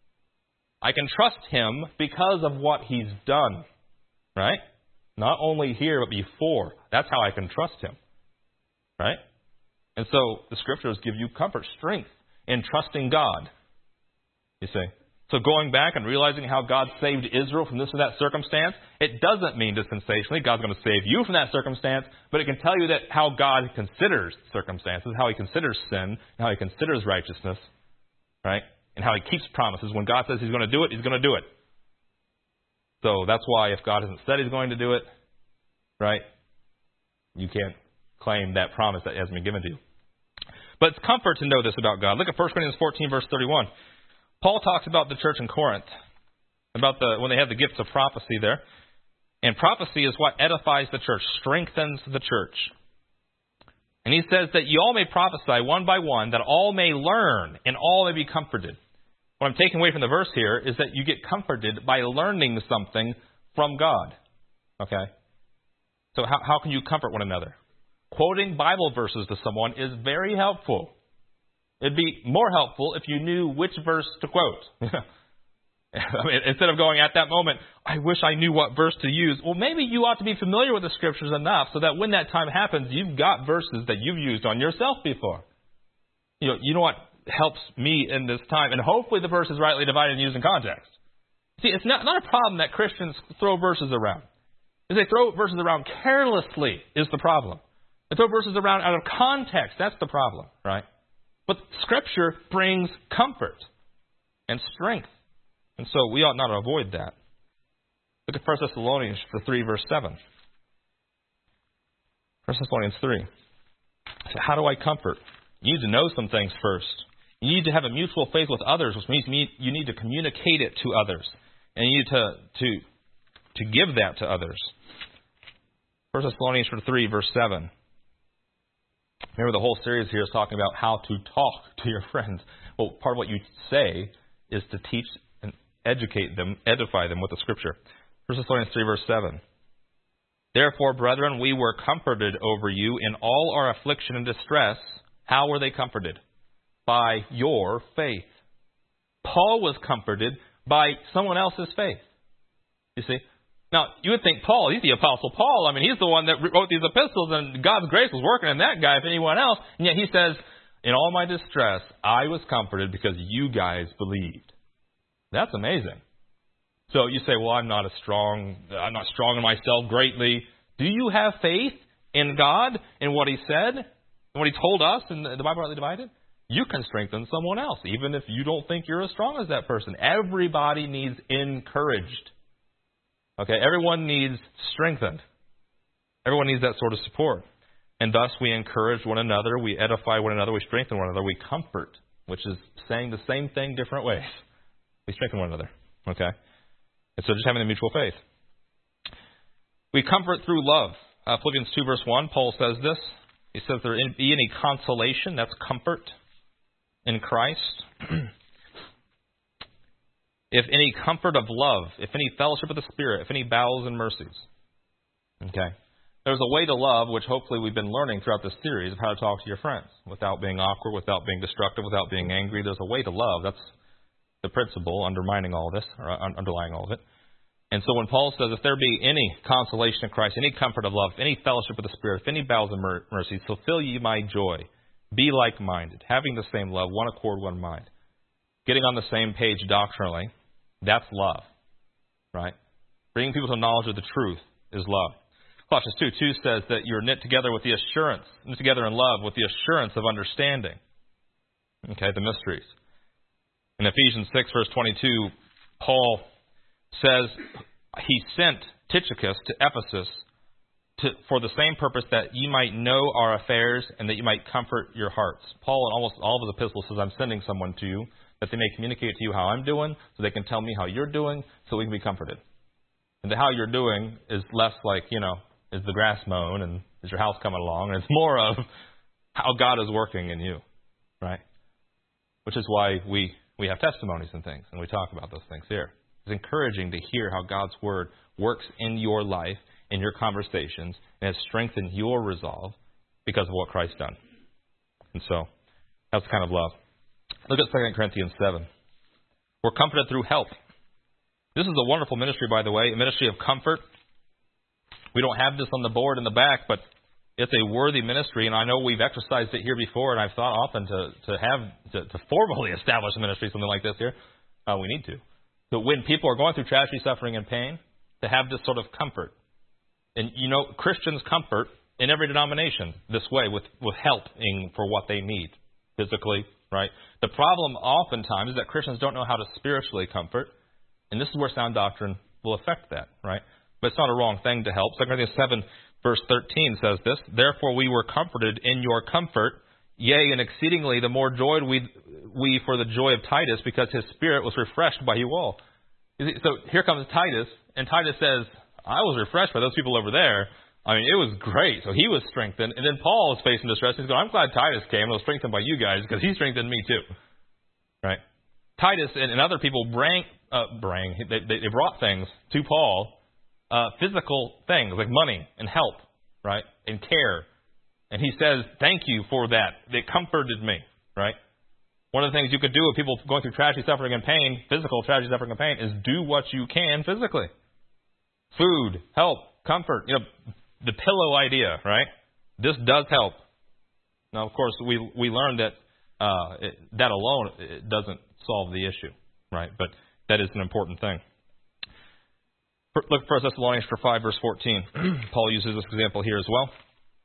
I can trust Him because of what He's done. Right? Not only here, but before. That's how I can trust Him. Right? And so the Scriptures give you comfort, strength in trusting God. You see? So going back and realizing how God saved Israel from this or that circumstance, it doesn't mean dispensationally God's going to save you from that circumstance, but it can tell you that how God considers circumstances, how He considers sin, how He considers righteousness, right? And how He keeps promises. When God says He's going to do it, He's going to do it. So that's why if God hasn't said He's going to do it, right, you can't claim that promise that hasn't been given to you. But it's comfort to know this about God. Look at 1 Corinthians 14, verse 31. Paul talks about the church in Corinth, about when they have the gifts of prophecy there. And prophecy is what edifies the church, strengthens the church. And he says that you all may prophesy one by one, that all may learn and all may be comforted. What I'm taking away from the verse here is that you get comforted by learning something from God. Okay? So how can you comfort one another? Quoting Bible verses to someone is very helpful. It'd be more helpful if you knew which verse to quote. I mean, instead of going at that moment, I wish I knew what verse to use. Well, maybe you ought to be familiar with the Scriptures enough so that when that time happens, you've got verses that you've used on yourself before. You know what helps me in this time? And hopefully the verse is rightly divided and used in context. See, it's not a problem that Christians throw verses around. If they throw verses around carelessly is the problem. They throw verses around out of context. That's the problem, right? But Scripture brings comfort and strength. And so we ought not to avoid that. Look at 1 Thessalonians 3, verse 7. 1 Thessalonians 3. So how do I comfort? You need to know some things first. You need to have a mutual faith with others, which means you need to communicate it to others. And you need to give that to others. 1 Thessalonians 3, verse 7. Remember, the whole series here is talking about how to talk to your friends. Well, part of what you say is to teach and educate them, edify them with the Scripture. 1 Thessalonians 3, verse 7. Therefore, brethren, we were comforted over you in all our affliction and distress. How were they comforted? By your faith. Paul was comforted by someone else's faith. You see? Now, you would think Paul, he's the Apostle Paul. I mean, he's the one that wrote these epistles, and God's grace was working in that guy, if anyone else. And yet he says, in all my distress, I was comforted because you guys believed. That's amazing. So you say, well, I'm not strong in myself greatly. Do you have faith in God, in what He said, and what He told us in the Bible Rightly Divided, you can strengthen someone else, even if you don't think you're as strong as that person. Everybody needs encouraged. Okay, everyone needs strengthened. Everyone needs that sort of support. And thus we encourage one another, we edify one another, we strengthen one another, we comfort, which is saying the same thing different ways. We strengthen one another. Okay? And so just having a mutual faith. We comfort through love. Philippians 2 verse 1, Paul says this. He says, there be any consolation, that's comfort, in Christ. If any comfort of love, if any fellowship of the Spirit, if any bowels and mercies. Okay? There's a way to love, which hopefully we've been learning throughout this series, of how to talk to your friends without being awkward, without being destructive, without being angry. There's a way to love. That's the principle undermining all this, or underlying all of it. And so when Paul says, if there be any consolation in Christ, any comfort of love, any fellowship of the Spirit, if any bowels and mercies, fulfill ye my joy. Be like-minded, having the same love, one accord, one mind. Getting on the same page doctrinally, that's love. Right? Bringing people to knowledge of the truth is love. Colossians 2:2 says that you're knit together with the assurance, knit together in love with the assurance of understanding. Okay, the mysteries. In Ephesians 6 verse 22, Paul says he sent Tychicus to Ephesus for the same purpose, that ye might know our affairs and that you might comfort your hearts. Paul in almost all of his epistles says, I'm sending someone to you that they may communicate to you how I'm doing, so they can tell me how you're doing, so we can be comforted. And the how you're doing is less like, is the grass mown and is your house coming along? And it's more of how God is working in you, right? Which is why we have testimonies and things, and we talk about those things here. It's encouraging to hear how God's Word works in your life, in your conversations, and has strengthened your resolve because of what Christ's done. And so, that's the kind of love. Look at 2 Corinthians 7. We're comforted through help. This is a wonderful ministry, by the way, a ministry of comfort. We don't have this on the board in the back, but it's a worthy ministry, and I know we've exercised it here before, and I've thought often to formally establish a ministry, something like this here. We need to. So when people are going through tragedy, suffering, and pain, to have this sort of comfort. And Christians comfort in every denomination this way, with helping for what they need physically, right? The problem oftentimes is that Christians don't know how to spiritually comfort, and this is where sound doctrine will affect that, right? But it's not a wrong thing to help. 2 Corinthians 7, verse 13 says this, therefore we were comforted in your comfort, yea, and exceedingly the more joyed we for the joy of Titus, because his spirit was refreshed by you all. So here comes Titus, and Titus says, I was refreshed by those people over there. I mean, it was great. So he was strengthened. And then Paul is facing distress. He's going, I'm glad Titus came and was strengthened by you guys, because he strengthened me too. Right? Titus and other people they brought things to Paul, physical things like money and help, right, and care. And he says, thank you for that. It comforted me, right? One of the things you could do with people going through tragedy, suffering, and pain, physical tragedy, suffering, and pain, is do what you can physically. Food, help, comfort. The pillow idea, right? This does help. Now, of course, we learned that that alone it doesn't solve the issue, right? But that is an important thing. Look at 1 Thessalonians 5, verse 14. Paul uses this example here as well.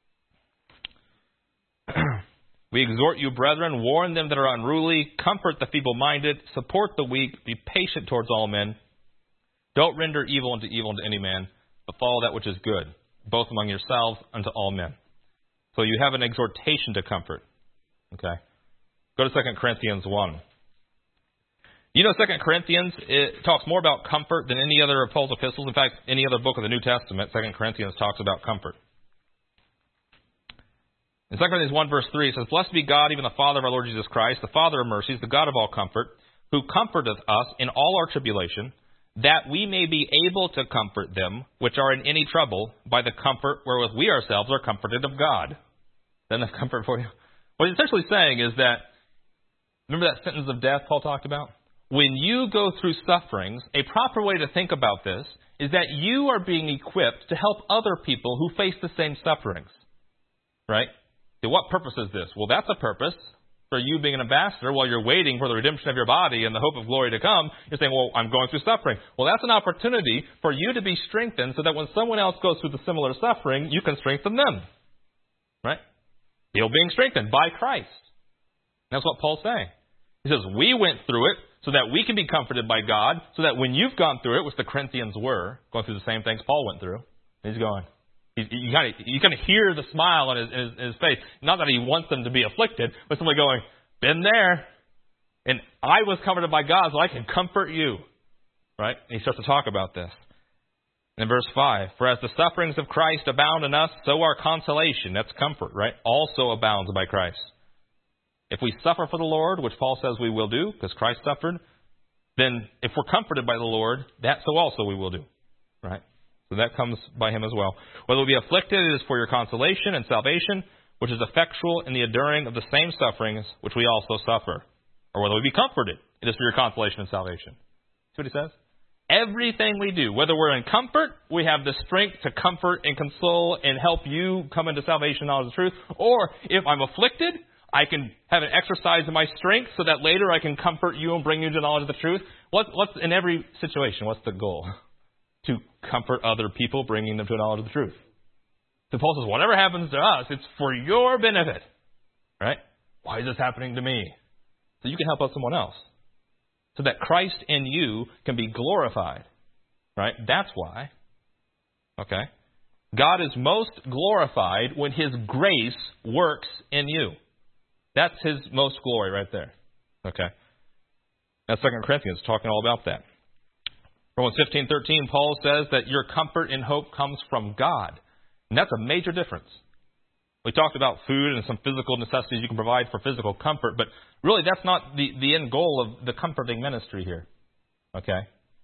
We exhort you, brethren, warn them that are unruly, comfort the feeble-minded, support the weak, be patient towards all men. Don't render evil unto any man, but follow that which is good, both among yourselves unto all men. So you have an exhortation to comfort. Okay? Go to 2 Corinthians 1. 2 Corinthians, it talks more about comfort than any other of Paul's epistles. In fact, any other book of the New Testament, 2 Corinthians talks about comfort. In 2 Corinthians 1, verse 3, it says, blessed be God, even the Father of our Lord Jesus Christ, the Father of mercies, the God of all comfort, who comforteth us in all our tribulation, that we may be able to comfort them which are in any trouble by the comfort wherewith we ourselves are comforted of God. Then the comfort for you. What he's essentially saying is that, remember that sentence of death Paul talked about? When you go through sufferings, a proper way to think about this is that you are being equipped to help other people who face the same sufferings. Right? So what purpose is this? Well, that's a purpose for you being an ambassador while you're waiting for the redemption of your body and the hope of glory to come. You're saying, well, I'm going through suffering. Well, that's an opportunity for you to be strengthened so that when someone else goes through the similar suffering, you can strengthen them. Right? Still being strengthened by Christ. That's what Paul's saying. He says, we went through it so that we can be comforted by God, so that when you've gone through it, which the Corinthians were, going through the same things Paul went through, he's going. You kind of hear the smile on his face. Not that he wants them to be afflicted, but simply going, been there. And I was comforted by God, so I can comfort you. Right? And he starts to talk about this. In verse 5, for as the sufferings of Christ abound in us, so our consolation, that's comfort, right, also abounds by Christ. If we suffer for the Lord, which Paul says we will do, because Christ suffered, then if we're comforted by the Lord, that so also we will do. Right? So that comes by him as well. Whether we be afflicted, it is for your consolation and salvation, which is effectual in the enduring of the same sufferings which we also suffer. Or whether we be comforted, it is for your consolation and salvation. See what he says? Everything we do, whether we're in comfort, we have the strength to comfort and console and help you come into salvation and knowledge of the truth. Or if I'm afflicted, I can have an exercise in my strength so that later I can comfort you and bring you to knowledge of the truth. What's in every situation, what's the goal? To comfort other people, bringing them to a knowledge of the truth. So Paul says, whatever happens to us, it's for your benefit. Right? Why is this happening to me? So you can help out someone else. So that Christ in you can be glorified. Right? That's why. Okay? God is most glorified when His grace works in you. That's His most glory right there. Okay? That's 2 Corinthians talking all about that. Romans 15:13, Paul says that your comfort and hope comes from God. And that's a major difference. We talked about food and some physical necessities you can provide for physical comfort, but really that's not the end goal of the comforting ministry here. Okay?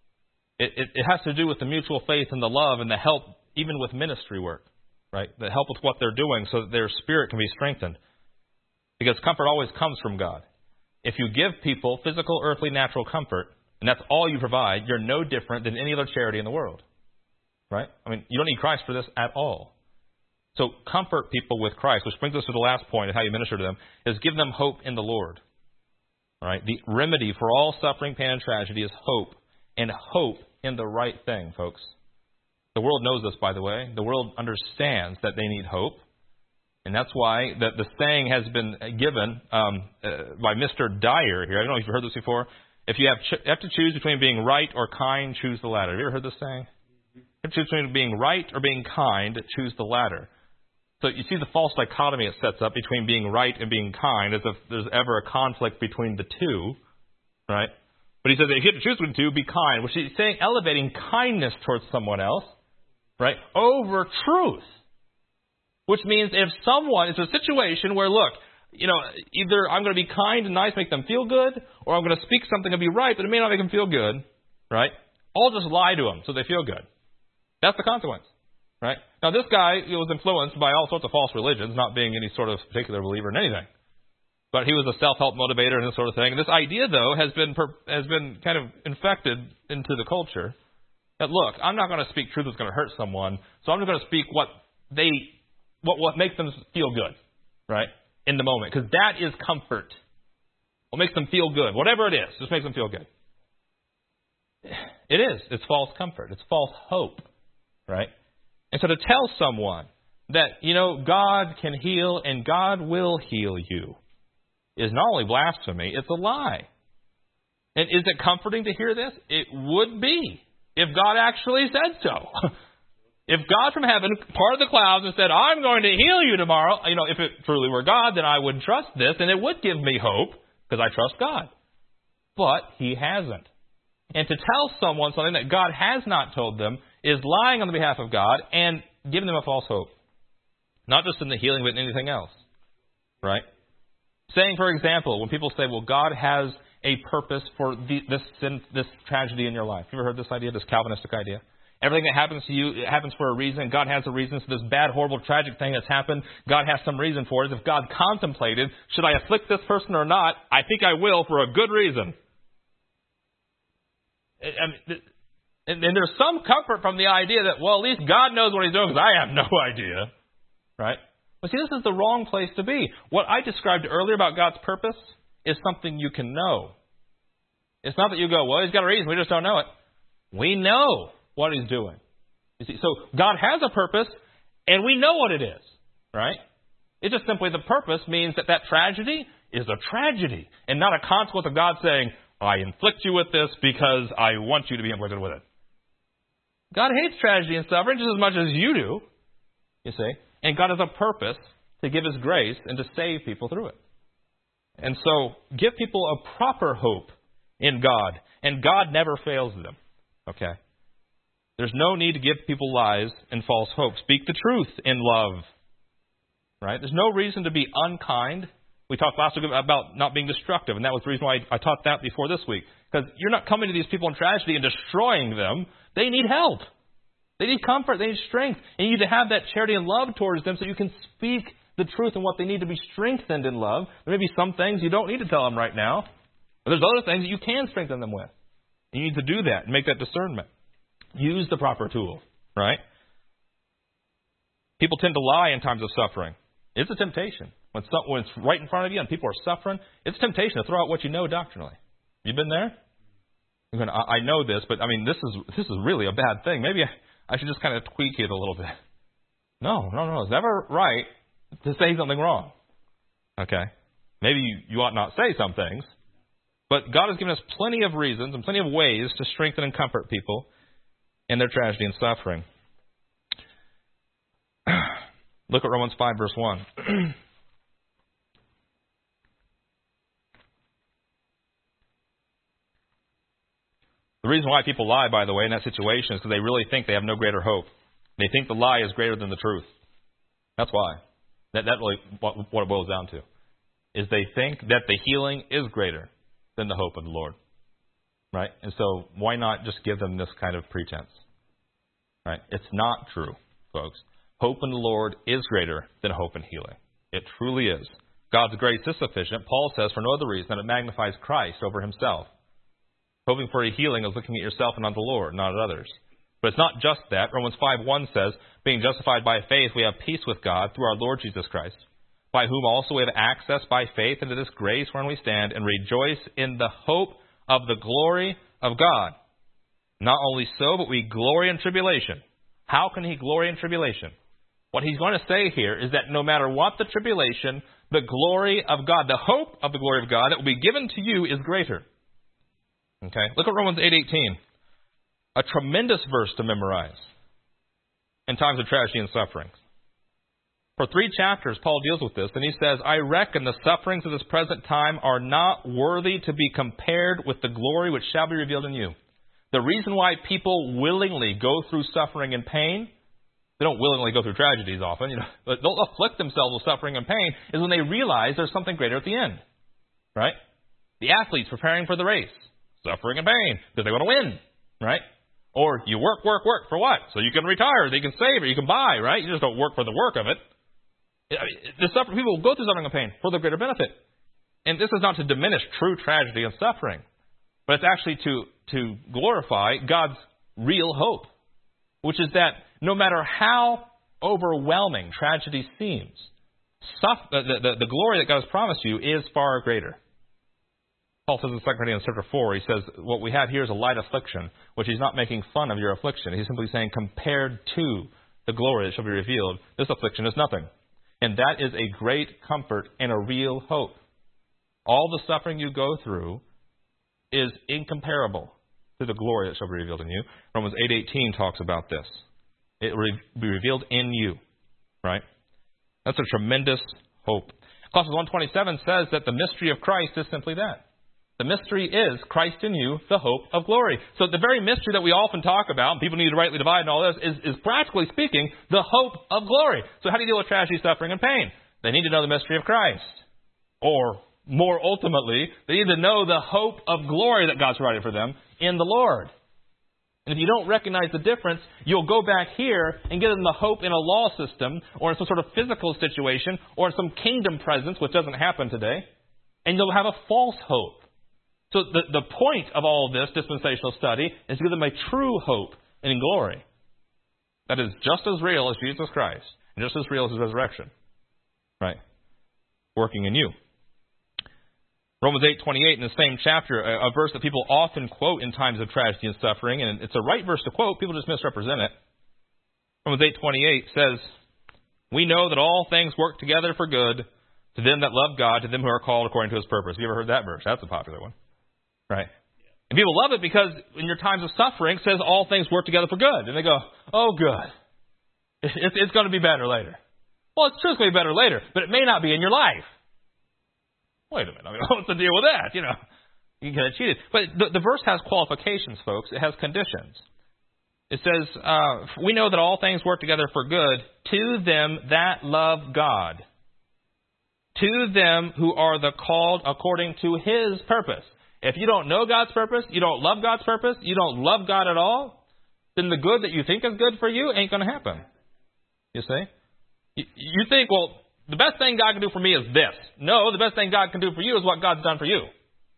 It has to do with the mutual faith and the love and the help, even with ministry work. Right? The help with what they're doing so that their spirit can be strengthened. Because comfort always comes from God. If you give people physical, earthly, natural comfort, and that's all you provide, you're no different than any other charity in the world. Right? I mean, you don't need Christ for this at all. So comfort people with Christ, which brings us to the last point of how you minister to them, is give them hope in the Lord. All right? The remedy for all suffering, pain, and tragedy is hope, and hope in the right thing, folks. The world knows this, by the way. The world understands that they need hope. And that's why the saying has been given by Mr. Dyer here. I don't know if you've heard this before. If you have to choose between being right or kind, choose the latter. Have you ever heard this saying? If you have to choose between being right or being kind, choose the latter. So you see the false dichotomy it sets up between being right and being kind, as if there's ever a conflict between the two, right? But he says that if you have to choose between the two, be kind, which he's saying elevating kindness towards someone else, right, over truth. Which means if someone, it's a situation where, look, you know, either I'm going to be kind and nice, make them feel good, or I'm going to speak something and be right, but it may not make them feel good, right? I'll just lie to them so they feel good. That's the consequence, right? Now, this guy was influenced by all sorts of false religions, not being any sort of particular believer in anything. But he was a self-help motivator and this sort of thing. And this idea, though, has been kind of infected into the culture. That, look, I'm not going to speak truth that's going to hurt someone, so I'm just going to speak what makes them feel good, right, in the moment. Because that is comfort. What makes them feel good. Whatever it is, just makes them feel good. It is. It's false comfort. It's false hope, right? And so to tell someone that, you know, God can heal and God will heal you is not only blasphemy, it's a lie. And is it comforting to hear this? It would be if God actually said so. If God from heaven parted the clouds and said, I'm going to heal you tomorrow, you know, if it truly were God, then I would trust this and it would give me hope because I trust God. But He hasn't. And to tell someone something that God has not told them is lying on the behalf of God and giving them a false hope. Not just in the healing, but in anything else. Right? Saying, for example, when people say, well, God has a purpose for this tragedy in your life. You ever heard this idea, this Calvinistic idea? Everything that happens to you, it happens for a reason. God has a reason. So this bad, horrible, tragic thing that's happened, God has some reason for it. If God contemplated, should I afflict this person or not? I think I will for a good reason. And there's some comfort from the idea that, well, at least God knows what He's doing because I have no idea. Right? But see, this is the wrong place to be. What I described earlier about God's purpose is something you can know. It's not that you go, well, He's got a reason, we just don't know it. We know what He's doing. You see, so God has a purpose, and we know what it is, right? It's just simply the purpose means that that tragedy is a tragedy and not a consequence of God saying, I inflict you with this because I want you to be inflicted with it. God hates tragedy and suffering just as much as you do, you see. And God has a purpose to give His grace and to save people through it. And so give people a proper hope in God. And God never fails them. Okay? There's no need to give people lies and false hope. Speak the truth in love. Right? There's no reason to be unkind. We talked last week about not being destructive, and that was the reason why I taught that before this week. Because you're not coming to these people in tragedy and destroying them. They need help. They need comfort. They need strength. And you need to have that charity and love towards them so you can speak the truth and what they need to be strengthened in love. There may be some things you don't need to tell them right now. But there's other things that you can strengthen them with. You need to do that and make that discernment. Use the proper tool, right? People tend to lie in times of suffering. It's a temptation. When it's right in front of you and people are suffering, it's a temptation to throw out what you know doctrinally. You been there? You're going, I know this, but I mean, this is really a bad thing. Maybe I should just kind of tweak it a little bit. No. It's never right to say something wrong. Okay? Maybe you ought not say some things. But God has given us plenty of reasons and plenty of ways to strengthen and comfort people in their tragedy and suffering. Look at Romans 5, verse 1. The reason why people lie, by the way, in that situation is because they really think they have no greater hope. They think the lie is greater than the truth. That's why. That really what it boils down to. Is they think that the healing is greater than the hope of the Lord. Right? And so why not just give them this kind of pretense? Right? It's not true, folks. Hope in the Lord is greater than hope in healing. It truly is. God's grace is sufficient, Paul says, for no other reason than it magnifies Christ over Himself. Hoping for a healing is looking at yourself and not the Lord, not at others. But it's not just that. Romans 5:1 says, being justified by faith, we have peace with God through our Lord Jesus Christ, by whom also we have access by faith into this grace wherein we stand, and rejoice in the hope of the glory of God. Not only so, but we glory in tribulation. How can He glory in tribulation? What he's going to say here is that no matter what the tribulation, the glory of God, the hope of the glory of God that will be given to you is greater. Okay? Look at Romans 8:18. A tremendous verse to memorize in times of tragedy and suffering. For 3 chapters, Paul deals with this, and he says, I reckon the sufferings of this present time are not worthy to be compared with the glory which shall be revealed in you. The reason why people willingly go through suffering and pain, they don't willingly go through tragedies often, but they'll afflict themselves with suffering and pain, is when they realize there's something greater at the end. Right? The athletes preparing for the race, suffering and pain, because they want to win. Right? Or you work for what? So you can retire, so you can save, or you can buy, right? You just don't work for the work of it. People will go through suffering and pain for the greater benefit. And this is not to diminish true tragedy and suffering, but it's actually to glorify God's real hope, which is that no matter how overwhelming tragedy seems, the glory that God has promised you is far greater. Paul says in 2 Corinthians chapter 4, he says, what we have here is a light affliction, which he's not making fun of your affliction. He's simply saying, compared to the glory that shall be revealed, this affliction is nothing. And that is a great comfort and a real hope. All the suffering you go through is incomparable to the glory that shall be revealed in you. Romans 8:18 talks about this. It will be revealed in you. Right? That's a tremendous hope. Colossians 1:27 says that the mystery of Christ is simply that. The mystery is Christ in you, the hope of glory. So the very mystery that we often talk about, and people need to rightly divide and all this, is practically speaking, the hope of glory. So how do you deal with tragedy, suffering, and pain? They need to know the mystery of Christ. Or, more ultimately, they need to know the hope of glory that God's provided for them in the Lord. And if you don't recognize the difference, you'll go back here and get them the hope in a law system, or in some sort of physical situation, or in some kingdom presence, which doesn't happen today, and you'll have a false hope. So the point of all of this dispensational study is to give them a true hope in glory that is just as real as Jesus Christ and just as real as His resurrection. Right? Working in you. Romans 8:28 in the same chapter, a verse that people often quote in times of tragedy and suffering, and it's a right verse to quote, people just misrepresent it. Romans 8:28 says, We know that all things work together for good to them that love God, to them who are called according to His purpose. Have you ever heard that verse? That's a popular one, right? And people love it because in your times of suffering, it says all things work together for good. And they go, oh, good. It's going to be better later. Well, it's true it's going to be better later, but it may not be in your life. Wait a minute. I mean, what's the deal with that? You can get cheated. But the verse has qualifications, folks. It has conditions. It says, we know that all things work together for good to them that love God, to them who are the called according to His purpose. If you don't know God's purpose, you don't love God's purpose, you don't love God at all, then the good that you think is good for you ain't going to happen. You see? You think, well, the best thing God can do for me is this. No, the best thing God can do for you is what God's done for you.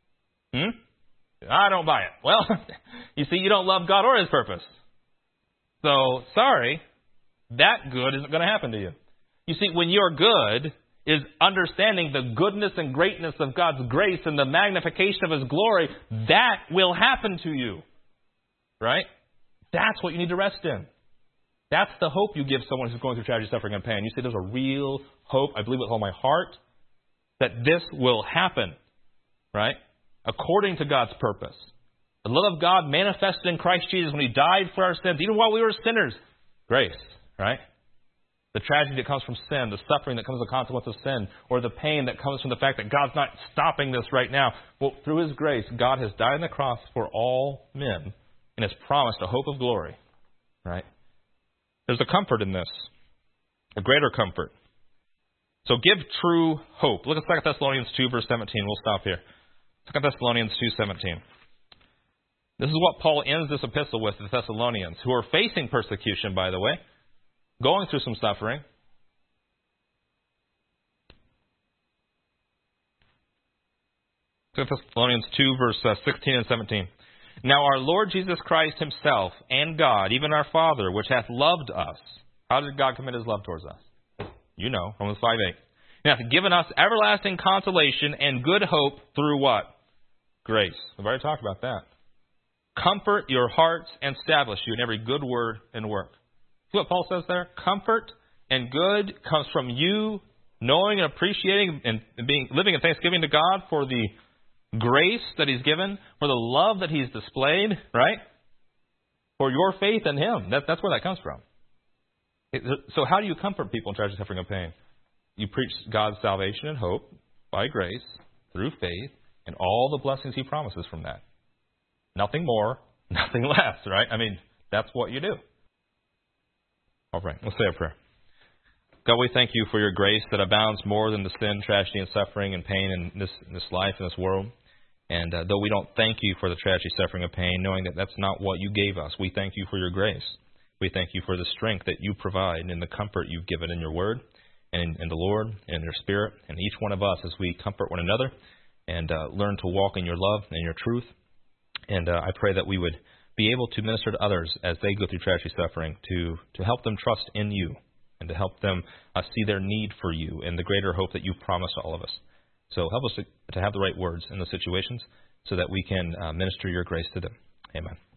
I don't buy it. Well, you see, you don't love God or His purpose. So, sorry, that good isn't going to happen to you. You see, when your good is understanding the goodness and greatness of God's grace and the magnification of His glory, that will happen to you. Right? That's what you need to rest in. That's the hope you give someone who's going through tragedy, suffering, and pain. You say there's a real hope, I believe with all my heart, that this will happen. Right? According to God's purpose. The love of God manifested in Christ Jesus when He died for our sins, even while we were sinners. Grace, right? The tragedy that comes from sin, the suffering that comes as a consequence of sin, or the pain that comes from the fact that God's not stopping this right now. Well, through His grace, God has died on the cross for all men and has promised a hope of glory, right? There's a comfort in this, a greater comfort. So give true hope. Look at 2 Thessalonians 2, verse 17. We'll stop here. 2 Thessalonians 2:17. This is what Paul ends this epistle with the Thessalonians, who are facing persecution, by the way, going through some suffering. 2 Thessalonians 2, verse 16 and 17. Now our Lord Jesus Christ Himself and God, even our Father, which hath loved us. How did God commit His love towards us? You know, Romans 5:8. And hath given us everlasting consolation and good hope through what? Grace. We've already talked about that. Comfort your hearts and establish you in every good word and work. See what Paul says there? Comfort and good comes from you knowing and appreciating and living in thanksgiving to God for the grace that He's given, for the love that He's displayed, right? For your faith in Him. That's where that comes from. So how do you comfort people in tragedy, suffering, and pain? You preach God's salvation and hope by grace, through faith, and all the blessings He promises from that. Nothing more, nothing less, right? I mean, that's what you do. All right, let's say a prayer. God, we thank You for Your grace that abounds more than the sin, tragedy, and suffering and pain in this life, in this world. And though we don't thank You for the tragedy, suffering, and pain, knowing that that's not what You gave us, we thank You for Your grace. We thank You for the strength that You provide and the comfort You've given in Your Word and in the Lord and Your Spirit, and each one of us as we comfort one another and learn to walk in Your love and Your truth. And I pray that we would be able to minister to others as they go through tragedy, suffering, to help them trust in You and to help them see their need for You and the greater hope that You've promised to all of us. So help us to have the right words in those situations so that we can minister Your grace to them. Amen.